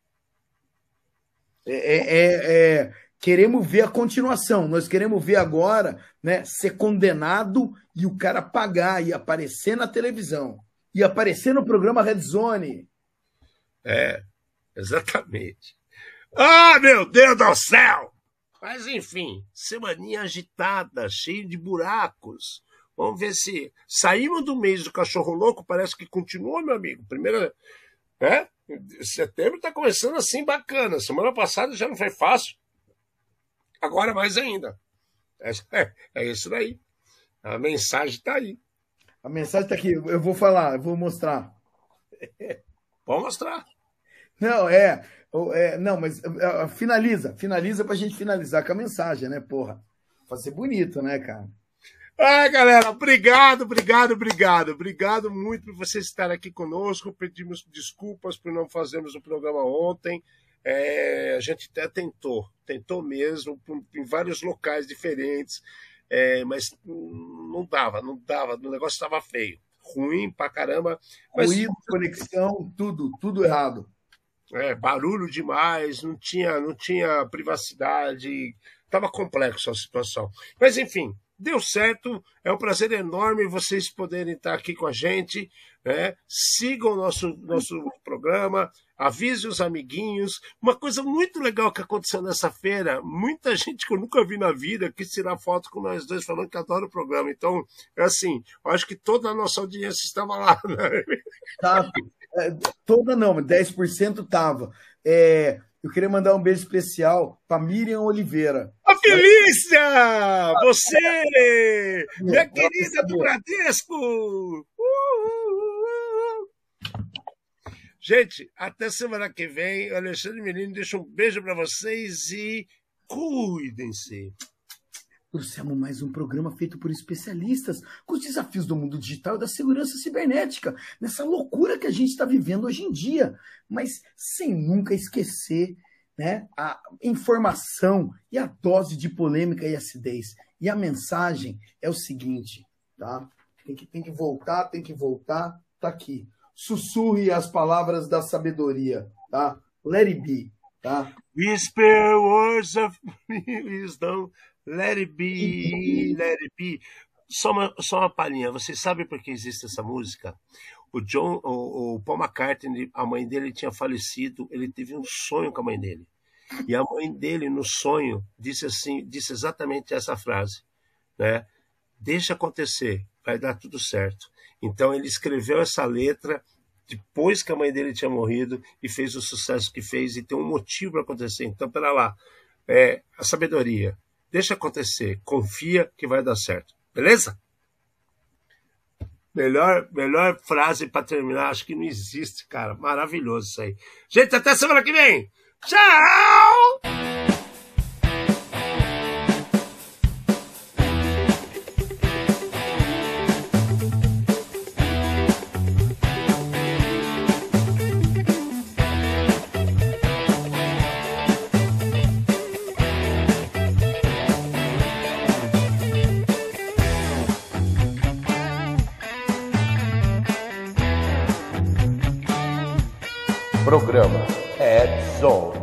é, é, é, queremos ver a continuação. Nós queremos ver agora, né, ser condenado e o cara pagar e aparecer na televisão. E aparecer no programa Red Zone. É, exatamente. Ah, meu Deus do céu! Mas, enfim, semaninha agitada, cheia de buracos. Vamos ver se saímos do mês do cachorro louco, parece que continua, meu amigo. Primeira, né? Setembro está começando assim, bacana. Semana passada já não foi fácil. Agora mais ainda. É, é isso daí. A mensagem está aí. A mensagem está aqui, eu vou falar, eu vou mostrar. Pode mostrar. Não, é, é não, mas é, finaliza, finaliza pra gente finalizar com a mensagem, né, porra? Fazer bonito, né, cara? Ai, galera, obrigado, obrigado, obrigado. Obrigado muito por vocês estarem aqui conosco. Pedimos desculpas por não fazermos o programa ontem. É, a gente até tentou, tentou mesmo, em vários locais diferentes. É, mas não dava, não dava, o negócio estava feio, ruim pra caramba. Mas... Ruído, conexão, tudo, tudo errado. É, barulho demais, não tinha, não tinha privacidade, estava complexo a situação. Mas enfim, deu certo, é um prazer enorme vocês poderem estar aqui com a gente, né? Sigam o nosso, nosso programa, avise os amiguinhos. Uma coisa muito legal que aconteceu nessa feira, muita gente que eu nunca vi na vida quis tirar foto com nós dois falando que adora o programa. Então, é assim, eu acho que toda a nossa audiência estava lá, né? Tá, é, toda não, dez por cento estava. É, eu queria mandar um beijo especial para Miriam Oliveira. A Felícia! Você! Minha querida do Bradesco! Uh! Gente, até semana que vem. Alexandre Menino deixa um beijo para vocês e cuidem-se. Trouxemos mais um programa feito por especialistas com os desafios do mundo digital e da segurança cibernética, nessa loucura que a gente está vivendo hoje em dia, mas sem nunca esquecer, né, a informação e a dose de polêmica e acidez. E a mensagem é o seguinte, tá? Tem que, tem que voltar, tem que voltar, tá aqui. Sussurre as palavras da sabedoria, tá? Let it be, tá? Whisper words of wisdom. Let it be, let it be. Só uma, só uma palhinha. Vocês sabem por que existe essa música? O John, o, o Paul McCartney, a mãe dele tinha falecido. Ele teve um sonho com a mãe dele. E a mãe dele, no sonho, disse assim, disse exatamente essa frase, né? Deixa acontecer, vai dar tudo certo. Então ele escreveu essa letra depois que a mãe dele tinha morrido e fez o sucesso que fez e tem um motivo para acontecer. Então, pera lá, é a sabedoria. Deixa acontecer, confia que vai dar certo. Beleza? Melhor, melhor frase para terminar, acho que não existe, cara. Maravilhoso isso aí. Gente, até semana que vem. Tchau! Programa Ed Zone.